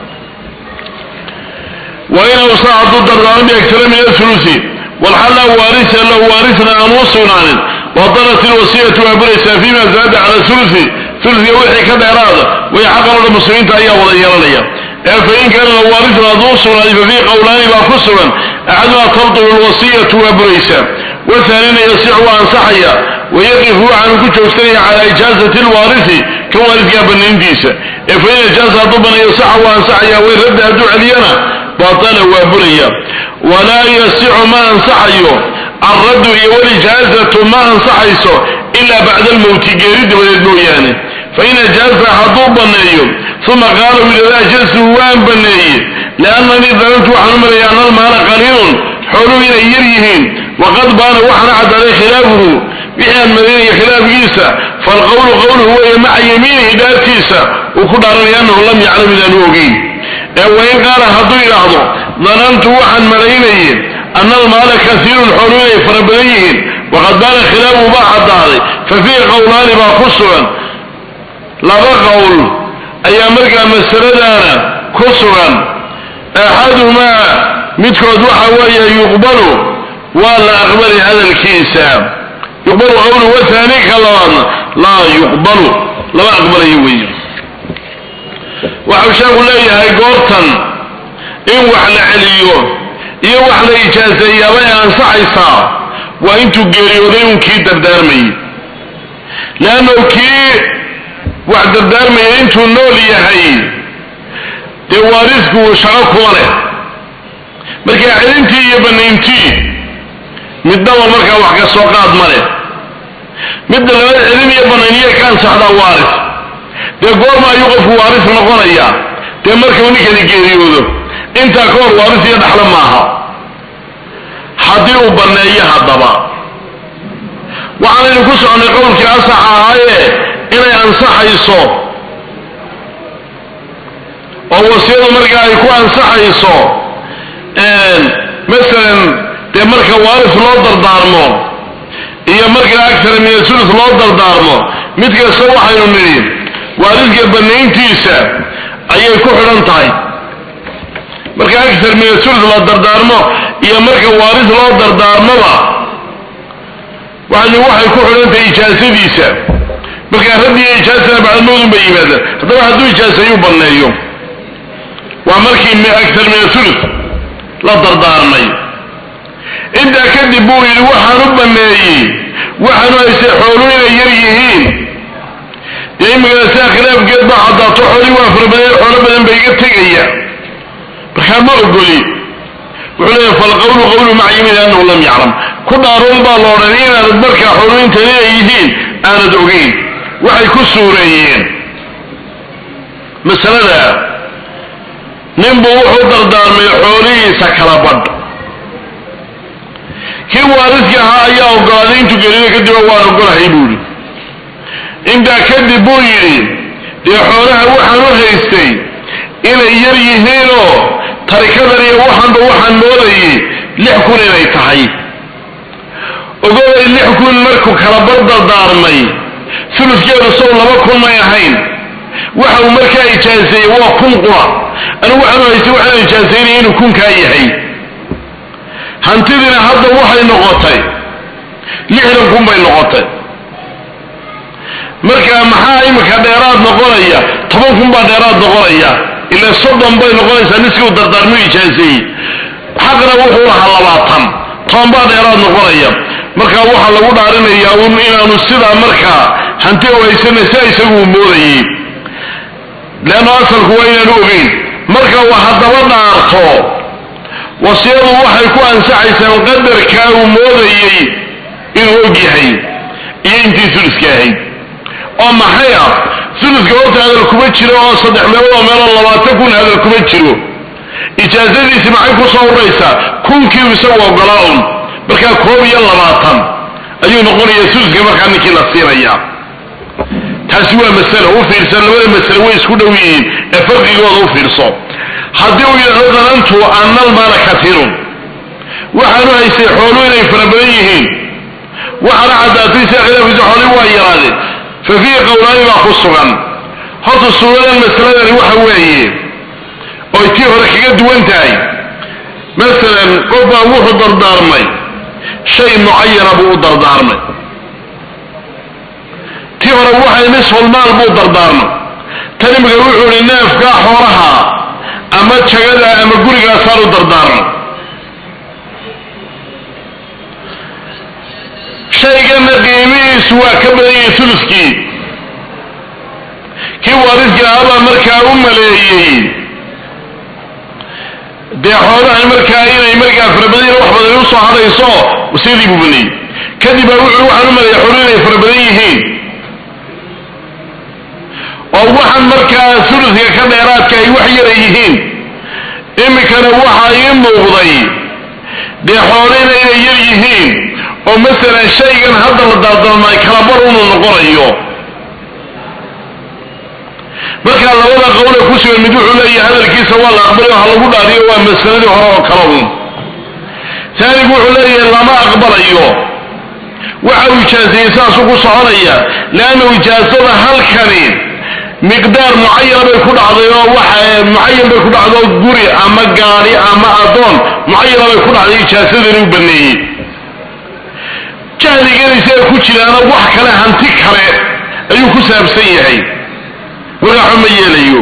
wain awsaa hadduu dardaarmo biaktara min asulusi walxalla waarisa lahu waarisna aan u sugnaanin wadarat ilwasiyatu waa buraysaa fima saada cala sulusi sulsiga wixii ka dheeraada way xaqalooda muslimiinta ayaa wada yeelanaya ee fain kaana waarisna hadduu u sugnaaday fafii qowlaani baa ku sugan axadumaa tabdulu lwasiyatu waa buraysaa wahaanina yasixu waa ansaxaya wayaqifu waxaanu ku joogsanaya calaa ijaazati lwaarisi ka waariskaa bannayntiisa ee fain ijaaza hadduu banneeyo saxa waa ansaxaya way radda hadduu celiyana baatala waa buraya walaa yasixu ma ansaxayo alraddu iyo walijaazatu ma ansaxayso ilaa bacda almowti geeri dabadeed mooyaane fain ajaaza hadduu banneeyo uma qaala u yidhahda ajaztu waan banneeye liannanii danantu waxaan u maleeya ana almaala qaliilun xooluhu inay yar yihiin waqad baana waxaana caddaaday khilaafuhu wixii aan maleynaya khilaafkiisa falqowlu qowluhu weeye maca yamiinihi dhaartiisa uu ku dhaaranaya annahu lam yaclam inaanu ogeyn ee wain qaala hadduu yidhaahdo danantu waxaan malaynaye ana almaala kasiirun xooluhu inay fara badan yihiin waqad baana khilaafuhu baa caddaaday fa fiihi qowlaani baa ku sugan laba qowl ayaa markaa masaladaana ku sugan axadumaa midkood waxa weeye yuqbalu waa la aqbali hadalkiisa yuqbalu qowlu wahaani ka labaadna laa yuqbalu lama aqbalayo weeye waxau sheeku leeyahay goortan in wax la celiyo iyo wax la ijaaseeyaaba ay ansaxaysaa waa intuu geeriyooday un kii dardaarmayey leanno kii wax dardaarmaya intuu nool yahay dee waarisku shaqo kuma leh markaa celintii iyo bannayntii midnaba markaa wax ka soo qaad ma leh midda labaad celin iyo bannayniyay ka ansaxdaa waaris dee goorma ayuu qofku waaris noqonayaa dee markau ninkani geeriyoodo intaa ka hor waaris iyo dhaxlo maaha haddii uu banneeyo haddaba waxaanaynu ku soconnay qowlkii asax ahaaye inay ansaxayso oo wasiyadu markaa ay ku ansaxayso masalan dee marka waaris loo dardaarmo iyo marka agtara min asulus loo dardaarmo mid kasta waxaynu nidhi waariska bannayntiisa ayay ku xidhan tahay marka agtar min asulus la dardaarmo iyo marka waaris loo dardaarmoba waxaynu waxay ku xidhan tahay ijaasadiisa markaa raddiiyo ijaasana bacdalmowdun bay yimaadaan haddaba hadduu ijaaseeyuu banneeyo waa markii agtar min asulus la dardaarmay intaa kadib buu yidhi waxaan u banneeyey waxaanu hayse xoolu inay yar yihiin dee imikaasaa khilaafkeed baa caddaato xoolii waa farabadeen xoolo badan ba iga tegaya markaa ma ogoli wuxuu leeyahay falqowlu qowlu maca yamiin annahu lam yaclam ku dhaaroon baa la odhan inaanad markaa xoolu intani ay yihiin aanad ogeyn waxay ku suureeyeen masalada ninbuu wuxuu dardaarmay xoolihiisa kala badh kii waariska ahaa ayaa ogolaaday intuu gelina kadib waan ogolahay buuri intaa kadib buu yidhi dee xoolaha waxaan u haystay inay yar yihiinoo tarikadan iyo waxaanba waxaan moodayay lix kun inay tahay ogolay lix kun markuu kala bardardaarmay suludkeedu sow laba kun may ahayn waxa uu markaa ijaaseeyey waa kun qura anigu waxaan u haystay waxaan ijaaseynaya inuu kunkaa yahay hantidiina hadda waxay noqotay lixdan kun bay noqotay markaa maxaa imika dheeraad noqonaya toban kun baa dheeraad noqonaya ilaa soddon bay noqonaysaa niskii uu dardaarmu ijaaseeyey xaqna wuxuu lahaa labaatan toban baa dheeraad noqonaya markaa waxaa lagu dhaarinayaa un inaanu sidaa markaa hanti u haysana sia isagu uu moodayey leanno asalku waa inaanu ogeyn marka waa haddaba dhaarto wasiyadu waxay ku ansaxaysaa qadarkaa uu moodayey inuu og yahay iyo intii suluska ahayd oo maxay ah suluska horta hadal kuma jiro oo saddex meeloodoo meeloo labaatan kun hadal kuma jiro ijaazadiisi maxay ku soo uraysaa kunkiiu isagu ogolaa un markaa koob iyo labaatan ayuu noqonayaa suluska markaa ninkii la siinaya taasi waa masalo u fiirsan labada masale way isku dhow yihiin ee farqigooda u fiirso haddii uu yidhahdo danantu annal maala katiirun waxaanu haystay xoolu inay fara badan yihiin waxaana caddaatay sia khilaafkiisa xoolii waa yaraadeen fa fiihi qowlaani baa ku sugan horta suuradan masaladani waxa weeye oy tii hore kaga duwan tahay masalan qof baa wuxuu dardaarmay shay mucayana buu u dardaarmay tii hore waxay nisfulmaal buu dardaarmay tan imika wuxuu ihi neefkaa xoolaha ama jagada ama gurigaasaan u dardaarmay shaygana qiimihiisu waa ka badan yahay suluskii kii waaridkii ahabaa markaa u maleeyey dee xoolahan markaa inay markaa farabadan wax badan usoo hadhayso wasiyadii buu baneeyey kadib baa wuxuu waxaan u maleeyay xoolu inay fara badan yihiin oo waxaan markaa suluska ka dheeraadka ay wax yara yihiin imikana waxaa ii muuqday dee xoolina inay yar yihiin oo masalan shaygan hadda la dardaarmay kala bar unu noqonayo markaa labada qowle ku sugan mid wuxuu leeyahay hadalkiisa waa la aqbalay oo ha lagu dhaariyo waa masaladii hore oo kala un taanigu wuxuu leeyahay lama aqbalayo waxa uu ijaaseeyey saasuu ku soconaya leanna ijaasada halkani miqdaar mucayana bay ku dhacday oo waxa mucayan bay ku dhacdo guri ama gaari ama adoon mucayana bay ku dhacday ijaasadani u baneeyey jahliganiisa ay ku jiraana wax kale hanti kale ayuu ku saabsan yahay markaa xuma yeelayo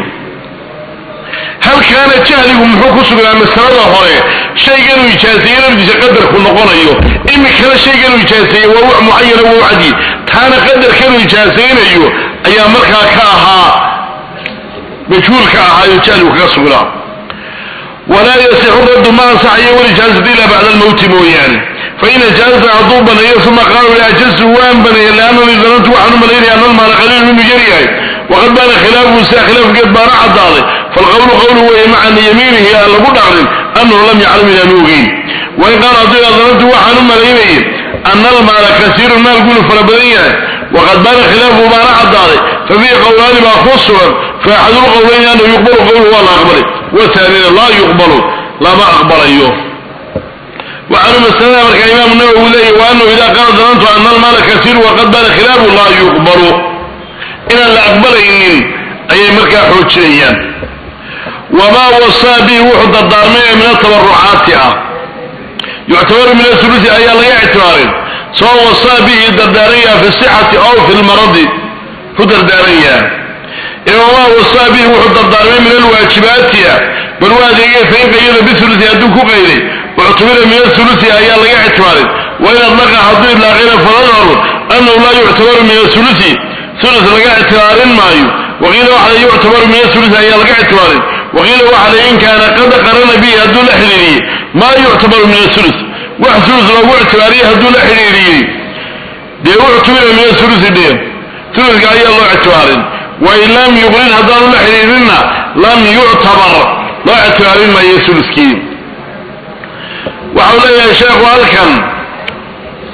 halkaana jahligu muxuu ku sugnaa masalada hore shayganuu ijaaseeye lafdiisa qadarku noqonayo imikana shayganuu ijaaseeye waa wax mucayana waa wacdi taana qadarkanuu ijaasaynayo ayaa markaa ka ahaa majhuulka ahaayo jahligu kaga sugnaa walaa yasixu raddu ma ansaxayo walijaazati ilaa bacda almawti mooyaane fain ajaaza hadduu baneeyo uma qaala liajaztu waan baneeye liannanii danantu waxaan u malaynaya ana almaala qaliilu inuu yar yahay waqad baana khilaafuhu sia khilaafkeed baana caddaaday falqowlu qowlu weeye maca yamiinihi aan lagu dhacrin annahu lam yaclam inaanu ogeyn wain qaala hadduu ila danantu waxaan u malaynayay ana almaala kasiirun maalku inuu fara badan yahay waqad baana khilaafuhu baana caddaaday fa fiihi qowlaani baa ku sugan faaxadulqowlayni annahu yuqbalu qowluhu waa la aqbalay wahaanina laa yuqbalu lama aqbalayo waxaanu masalada markaa imaamu nawowi leeyahy wa anahu idaa qaala danantu ana almaala kasiiru waqad baana khilaafuhu laa yuqbalu inaan la aqbalaynin ayay markaa xoojinayaan wamaa wasaa bihi wuxuu dardaarmay ee min atabarucaati ah yuctabaru min asulusi ayaa laga ictibaarin soo wasaa bihi dardaaranyaa fi sixati aw fi lmaradi ku dardaaranyaa ee wamaa wasaa bihi wuxuu dardaarmay min alwaajibaati ah bal waa adeegay fain qayada bisulusi hadduu ku qayday uctubira min asulusi ayaa laga ictibaarin wain adlaqa hadduu idlaaqayna faladharu annahu laa yuctabaru min asulusi sulus laga ictibaarin maayo waqiila waxa la yuctabaru min asulusi ayaa laga ictibaarin waqiila waxa la in kaana qad qarana bihi hadduu la xidhiiriyey maa yuctabaru min asulus wax sulus loogu ictibaariyey hadduu la xidhiiriyey dee uctubira min asulusi dhe suluska ayaa loo ictibaarin wain lam yuqrin haddaanu la xidhiirinna lam yuctabar loo ictibaarin maayo suluskii waxau leeyahay sheekhu halkan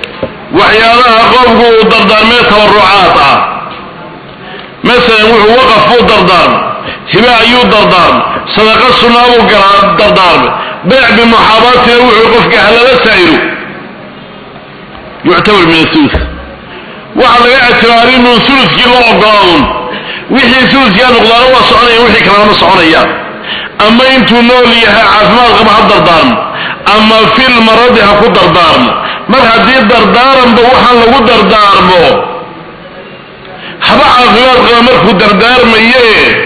waxyaalaha qofku uu dardaarmee tabarrucaad ah masalan wuxuu waqaf buu dardaarmay hiba ayuu dardaarmay sadaqa sunnaa buu dardaarmay beec bimuxaabaatina wuxuu qofka halala saa'iru yuctabar min asulus waxaa laga ictibaarin inuu suluskii loo ogolaadun wixii suluskaa noqdaana waa soconaya wixii kalena ma soconayaan ama intuu nool yahay caafimaad qaba ha dardaarmo ama fil maradi ha ku dardaarmo mar haddii dardaaranba waxaan lagu dardaarmo haba caafimaad qaba markuu dardaarmaye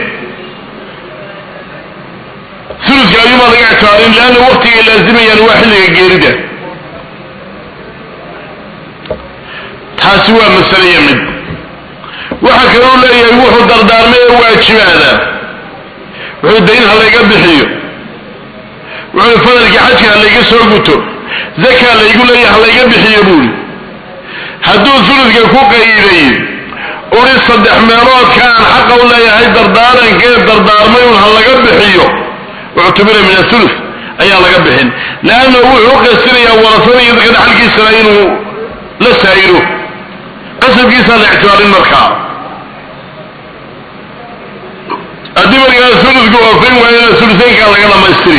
suluska ayuumaa laga ictibaarin leanna waqtigay laazimayaan waa xilliga geerida taasi waa masaleya mid waxa kaloo leeyahay wuxuu dardaarmay ee waajibaada wuxuu dayn ha layga bixiyo wuxuu fadalkii xajka ha layga soo guto zaka laygu leeyahay ha layga bixiyo buuri hadduu suluska ku qayday uri saddex meeloodka aan xaqa u leeyahay dardaarankee dardaarmay un ha laga bixiyo uctubira min asulus ayaa laga bixin leanna wuxuu qasinayaa warasada iyo dadka dhaxalkiisana inuu la saa'iro qasabkiisaa la ictibaarin markaa haddii markaa sulusku oofin waayana sulusaynkaa laga dhamaystiri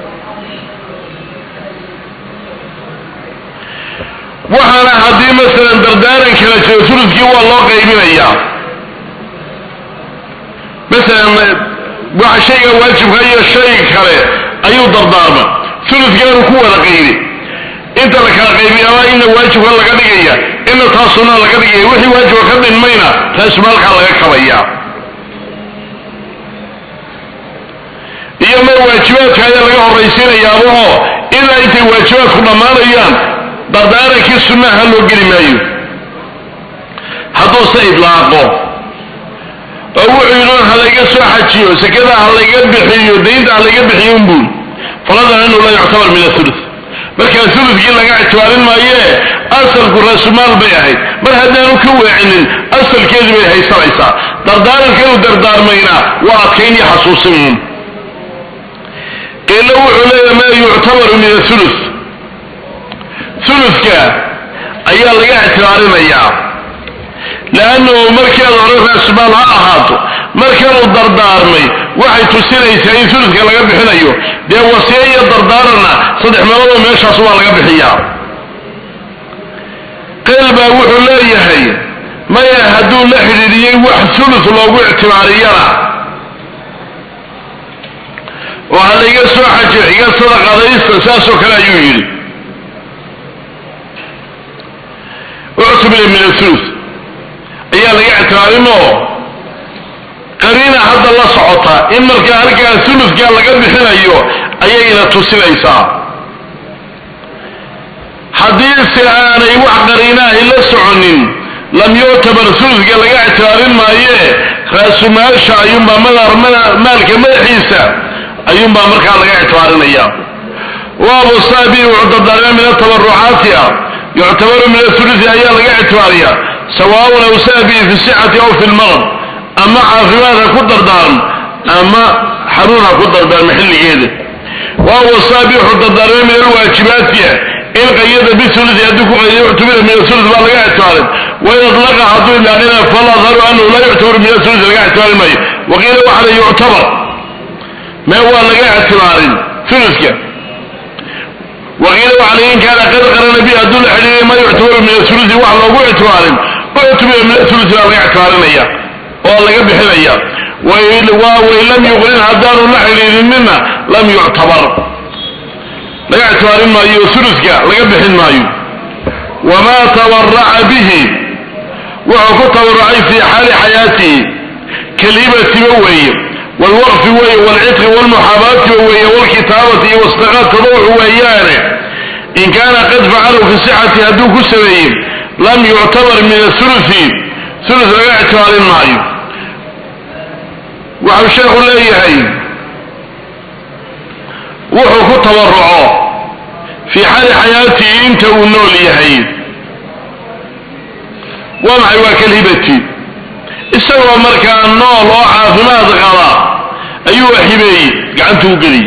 waxaana haddii masalan dardaaran kala jiro suluskii waa loo qaybinayaa masalan waxa shayga waajibka iyo shay kale ayuu dardaarma suluskaanu ku wada qaybi inta la kala qaybiyaaba ina waajibka laga dhigaya ina taa sunna laga dhigaya wixii waajibka ka dhinmayna raasmaalkaa laga kabaya iyo ma waajibaadka ayaa laga horraysiinayaaba oo ilaa intay waajibaadku dhammaanayaan dardaarankii sunnaha loo geli maayo hadduu se idlaaqo oo wuxuu yidhi ha layga soo xajiyo sakada ha layga bixiyo daynta ha layga bixiyo unbuul faladan inuu la yuctabar min asulus markaa suluskii laga ictibaarin maayee asalku raasumaal bay ahayd mar haddaanu ka weecinin asalkeedu bay haysanaysaa dardaarankanuu dardaarmayna waa adkayn iyo xasuusin qiilo wuxuu leeyahay maa yuctabaru min asulus suluska ayaa laga ictibaarinayaa leannahu markeeda hore raasumaal ha ahaato markanuu dardaarmay waxay tusinaysaa in suluska laga bixinayo dee wasiya iyo dardaaranna saddex meeloodoo meeshaas waa laga bixiyaa qeyl baa wuxuu leeyahay maya hadduu la xidhiidhiyey wax sulus loogu ictibaariyana oo ha layga soo xajiyo iga sadaqadaysta saasoo kale ayuu yidhi uctubira min asulus ayaa laga ictibaarinoo qariina hadda la socota in markaa halkaa suluskaa laga bixinayo ayayna tusinaysaa haddii se aanay wax qariinaahi la soconin lam yuctabar suluska laga ictibaarin maayee raasumaasha ayuunbaa maalka madaxiisa ayuunbaa markaa laga ictibaarinaya waabu saabi wuxuu dardaarma min atabarucaati ah yuctabaru min asulusi ayaa laga ictibaariya sawaaun aw saabi fi sixati aw fi lmarad ama caafimaad ha ku dardaarmo ama xanuun ha ku dardaarmo xilligeeda waabu saabi wuxuu dardaarma min alwaajibaati in qayada bisulusi hadduu ku qayday uctubira min asulus baa laga ictibaarin wain adlaqa hadduu ilaaqina faladharu anahu laa yuctabaru min asulus laga ictibaarin maayo waqiila waxala yuctabar mee waa laga ictibaarin suluska waqiila waxala in kaana qad qarana bi hadduu la xidhiiray ma yuctabaru min asulusi wax loogu ictibaarin uctubira min asulusi baa laga ictibaarinaya oo laga bixinaya wain lam yuqrin haddaanu la xidhiirinina lam yuctabar laga ictibaarin maayo suluska laga bixin maayo wamaa tabaraca bihi wuxuu ku tabarucay fii xaali xayaatihi kalibatiba weeye waalwaqfi weeye waalcitqi waalmuxaabaatiba weeye waalkitaabati iyo wasdaqaad tadawucu weeyaane in kaana qad facalahu fi sixati hadduu ku sameeyey lam yuctabar min asulusi sulus laga ictibaarin maayo waxau sheekhu leeyahay wuxuu ku tabaruco fii xaali xayaatihi inta uu nool yahay waa maxay waa kalhibati isagoo markaa nool oo caafimaad qaba ayuu hibeeyey gacantu u geliyey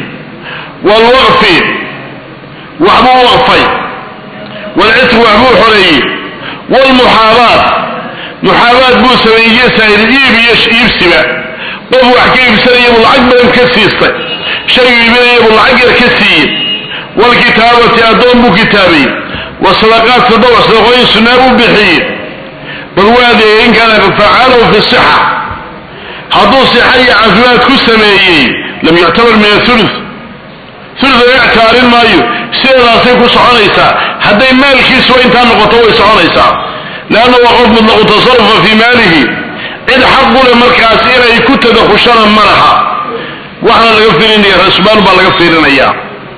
waalwaqfi waxbuu waqfay waalcitqi waxbuu xoreeyey والمحابات محابات بوسة ويجيسا يجيب يبسبا قف وحكي بسنة يبو العقبة مكسيسة شيء يبين يبو العقبة كسي والكتابة أدوم بكتابي والصدقات تدوى صدقين سناب بحي والوادي إن كان فعاله في الصحة هذو صحية عفوات كسمية لم يعتبر من الثلث ثلث يعتبر المايو سير راسيكو سعونيسا هذا مالك يسوى انتان نقطوي سعونيسا لأنه وقف من تصرف في ماله إذ حقه لمركز إلى يكت دخشنا مرحا وإحنا لغفرين يا رسبان بالغفرين إياه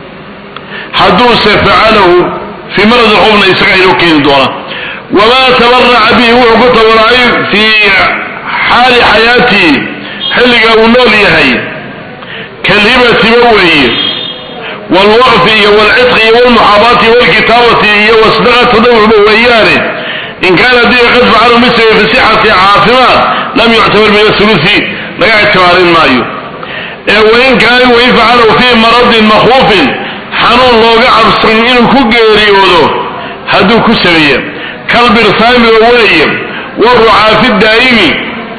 حدوث فعله في مرض الخوف يسقى يلوكين دونا وما تبرع به وعقوته ورعيه في حال حياتي حلقة ونولي هاي كلمة بوهي والوقف والعتق والمحاباة والكتابة والصدقة تدور بوهيانه إن كان دي قد فعلوا مثل في صحة عافمات لم يعتبر من الثلث لا يعتبر المايو وإن كان وإن فعلوا في مرض مخوف حنون لوغا عبسن إنه كجيريوده هدو كسرية كلب رسام وواي والرعاف الدائمي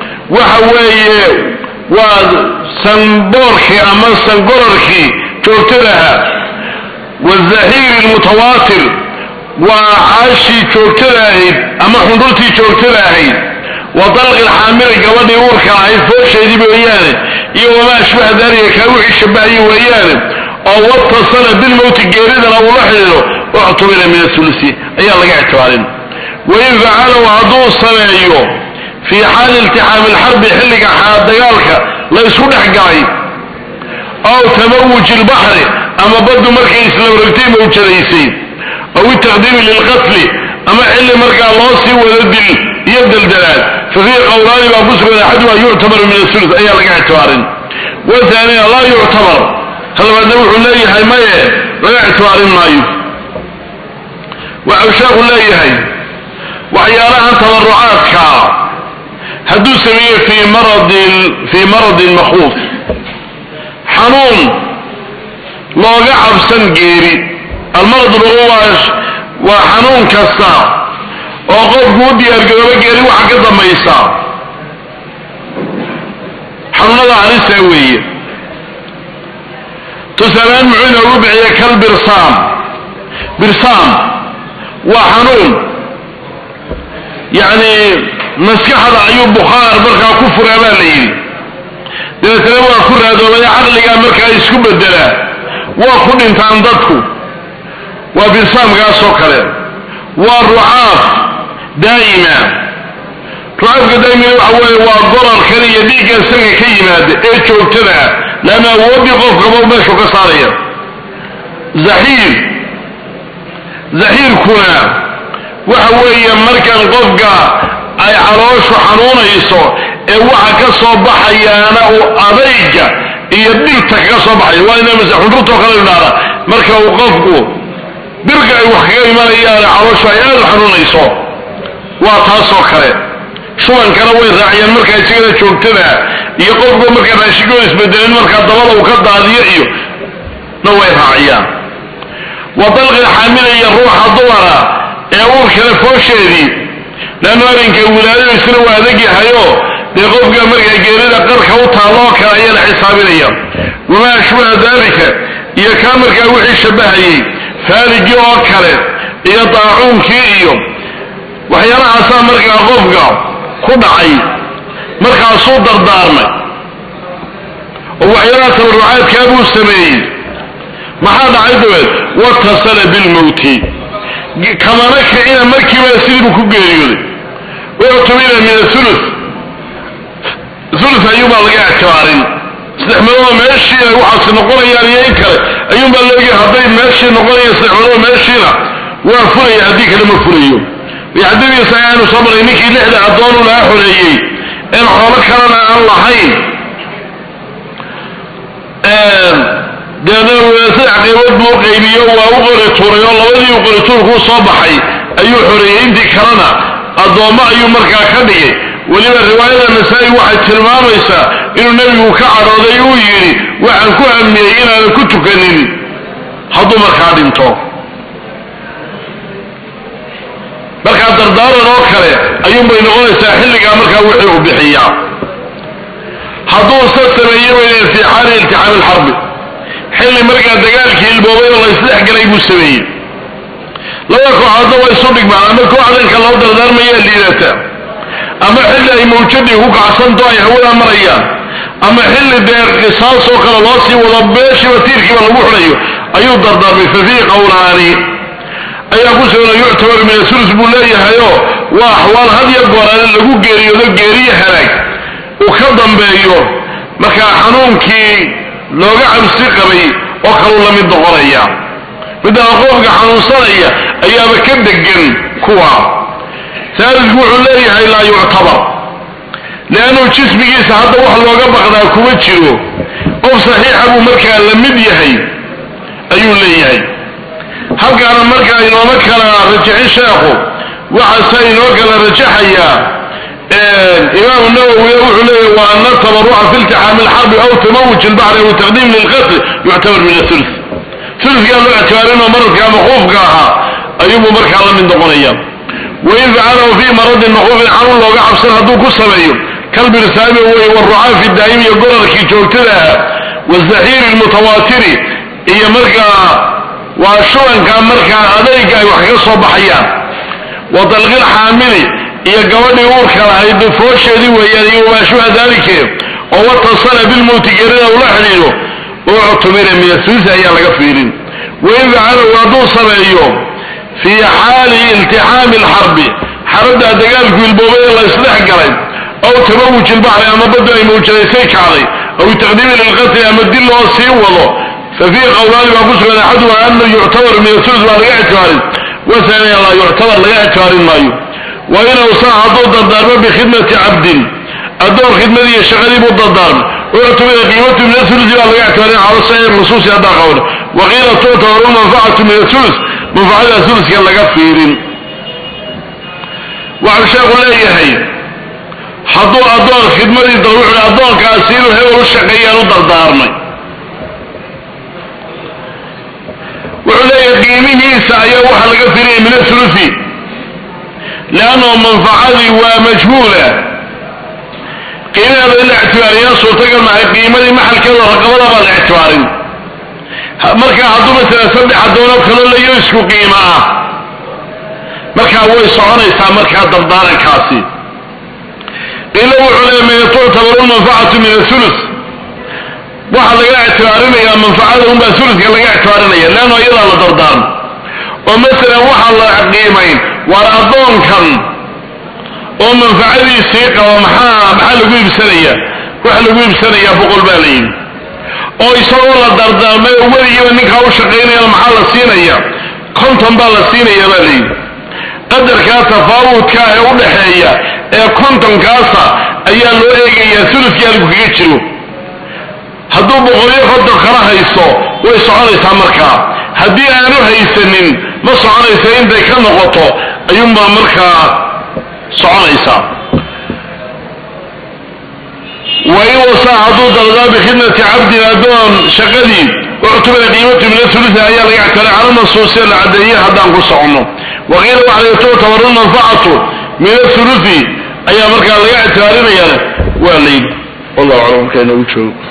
وحواي وسنبوركي أما سنقرركي تورتلها والزهير المتواتر وعاشي تورتلها أما حضرتي تورتلها وطلق الحامل قواني وركا عيد فوق شيدي بويانه إيو وما أشبه ذلك كاوحي الشبهي ويانه أو واتصل بالموت الجيريد أو لحظه واعتبر من الثلثي أي الله قاعد تعالين وإن فعلوا عدو صنعيو في حال التحام الحرب حلق حال ديالك لا يسون حقائي أو تموج البحر أما بدو مركي إسلام ركتين موجريسين أو التقديم للقتل أما حل مركي الله سي ولدل يبدل دلال ففي قولان وابوسك أحدها يعتبر من الثلث أي الله قاعد تعالين والثاني لا يعتبر خلوا النبي الله هاي ما لا اعتبار المايو وعشاق الله هاي وعيارها تضرعات كا هدو سمية في مرض في مرض مخوف حنون لوغا عبسن جيري المرض الغواش وحنون كسا وقف قودي القربة جيري وحكذا ما يسا حنون الله عليه سويه تسلان معين ربعي كالبرسام برسام وحنون يعني مسكح عيوب بخار مركا كفر أمالي لذا تلوى كفر هذا ولا عقلك مركا يسكب الدلاء وكل انتان ضدكو وبرسام قاسو كلام والرعاف دائما رعاف دائما وقرر كان يديك سنة كيما ايشو ابتدع لما وقف قبل ماشو كصارية زحير زحير كنا وحوية مركان قفقا اي عروش وحنون يسو اي وحا كصبح يانا وأضيك يدلتك كصبح وانا مسا حضرته خلال نارا مركا وقفقو برقع وحكاي ما يانا عروش ويانا حنون يسو واتاسو خلال شوان كان وين راعيا مركا يسيقنا شوكتنا يقفقو مركا راشيقون اسبدلين مركا الضبالة وكدا عذيئيو نوين راعيا وطلق الحاملة يروح الضوارة يقول كده فوشيدي لأنه أرنك ولاده يسنوا هذاكي حيو يقفقو مركا يقيرين قرخ وطالوكا أي الحسابينيا وما أشبه ذلك يكا مركا وحي شبهي فالجي وكالت يطاعون كيئيو وحيانا عصا مركا قفقو كدعي مركا صوت دردارمي وحيانا تبرعات كابو السمين ما حد عيدوه واتصل بالموت كما نكا إلى مركي ما يسير بكبيريولي ويعتبر من الثلث ثلث أيوم الله اعتبارين استحملوه ماشي وحاس نقول يا ينكر أيوم الله هذين ماشي نقول يستحملوه ماشينا وفري يهديك لما فريو يعدم يسعان صبر إنك لحد عدون لا حريي إن حولك لنا الله حين دانو يسعق يودمو قيبيو وأغرطور يالله وذي يغرطور هو صباحي أيو حريي انتي كرنا الضوامع أيو مركا كبيه ولما الرواية النسائي واحد تلمام يسا إنه النبي وكعر رضيو يري وعن كو أمنيين أنا كنت كنين حضو مركا دمتو markaa dardaaran oo kale ayuunbay noqonaysaa xilligaa markaa wixii u bixiyaa hadduu sa sameeyo weyne fii xaali iltixaami alxarbi xilli markaa dagaalkii ilboobay oo la isdhex galay buu sameeyey laba kooxoodna waa isu dhigmaan ama kooxdanka loo dardaarmayaa liidata ama xilli ay mawjadii ku kacsanto ay hawada marayaan ama xilli dee qisaas oo kale loo sii wado beeshiiba tiirkiiba lagu xidhayo ayuu dardaarmay fa fii qowlaani ayaa ku sugan yuctabar min asulus buu leeyahayoo waa axwaal had iyo gooraale lagu geeriyoodo geeriyo halaag uu ka dambeeyo markaa xanuunkii looga cabsi qabay oo kaluu la mid noqonaya middaa qofka xanuunsanaya ayaaba ka degan kuwa saalidku wuxuu leeyahay laa yuctabar liannuu jismigiisa hadda wax looga baqdaa kuma jiro qof saxiixa buu markaa la mid yahay ayuu leeyahay halkaana markaa inooma kala rajixin sheekhu waxaase inoo kala rajaxayaa imaamu nawowi wuxuu leeyahy wa ana tabaruca fi iltixaami alxarbi aw tamawuj ilbaxri aw taqdiim lilqatl yuctabar min asulus suluskaa loo ictibaarinoo maradka ama quufka ahaa ayuubuu markaa la mid noqonaya wain facalahu fii maradin maquufin xanuun looga cabsan hadduu ku sameeyo kalbirsaami wey warucaafi daa'im iyo gorarkii joogtada ah wazaxiiri lmutawaatiri iyo markaa waa shubanka markaa adayga ay wax kaga soo baxayaan wa dalqil xaamili iyo gabadhii uurka lahayd foosheedii weeyaan iyo waashuha daalikee oo watasala bilmowti geerida ula xidhiidho uctumira min asulsi ayaa laga fiirin wain facalahu hadduu sameeyo fii xaali iltixaami alxarbi xaraddaa dagaalku ilboobay ee la isdhex galay aw tamawuj ilbaxri ama baddu ay mawjadaysay kacday aw taqdiimi lilqatli ama dil loo sii wado fa fii qowlaani baa ku sugan axaduha ana yuctabar min asulus baa laga ictibaarin wasaaniya laa yuctabar laga ictibaarin maayo wa in awsaa hadduu dardaarmo bikhidmati cabdin addoon khidmadiiyo shaqadii buu dardaarmay uctumira qiimatu min asulsi baa laga ictibaarin cala saxiix nusuusi haddaa qawle waqiila tuctabaru lmanfacatu min asulus manfacada suluska laga fiirin waxau sheekhu leeyahay hadduu addoon khidmadii da wuxuu addoonkaasi inuu hebel u shaqeeyaan u dardaarmay wuxuu leeyahay qiimihiisa ayaa waxaa laga firinaya min asulusi liannahu manfacadii waa majhuula qiimaheeda in la ictibaariyaa suurtagal mahay qiimadii maxalkeeda raqabada baa la ictibaarin markaa hadduu masalan saddex addoonoo kaloo layo isku qiimo ah markaa way soconaysaa markaa dardaarankaasi qiilo wuxuu leeya man tuctabaru lmanfacatu min asulus waxaa laga ictibaarinayaa manfacada unbaa suluska laga ictibaarinaya leanno iyadaa la dardaarmo oo masalan waxaa la qiimayn waar addoonkan oo manfacadiisii qaba maxaa maxaa lagu iibsanaya waxa lagu iibsanayaa boqol baa la yidhi oo isagoo la dardaarmay oo weligiiba ninkaa u shaqaynayana maxaa la siinaya konton baa la siinaya baa la yidhi qadarkaa tafaawudka ee u dhaxeeya ee kontonkaasa ayaa loo eegayaa suluskii aligu kaga jiro hadduu boqolyo konton kala haysto way soconaysaa markaa haddii aanu haysanin ma soconaysa intay ka noqoto ayuunbaa markaa soconaysaa wain wasaa hadduu dardaa bikhidmati cabdin addoon shaqadii uctumira qiimatu min asulsi ayaa laga ictibaaray cala mansuusiya la caddeeye haddaan ku soconno waqiila waxa la tuctabaru lmanfacatu min asulusi ayaa markaa laga ictibaarinayaa waa layidhi wallahu aclam markaa inoogu joogo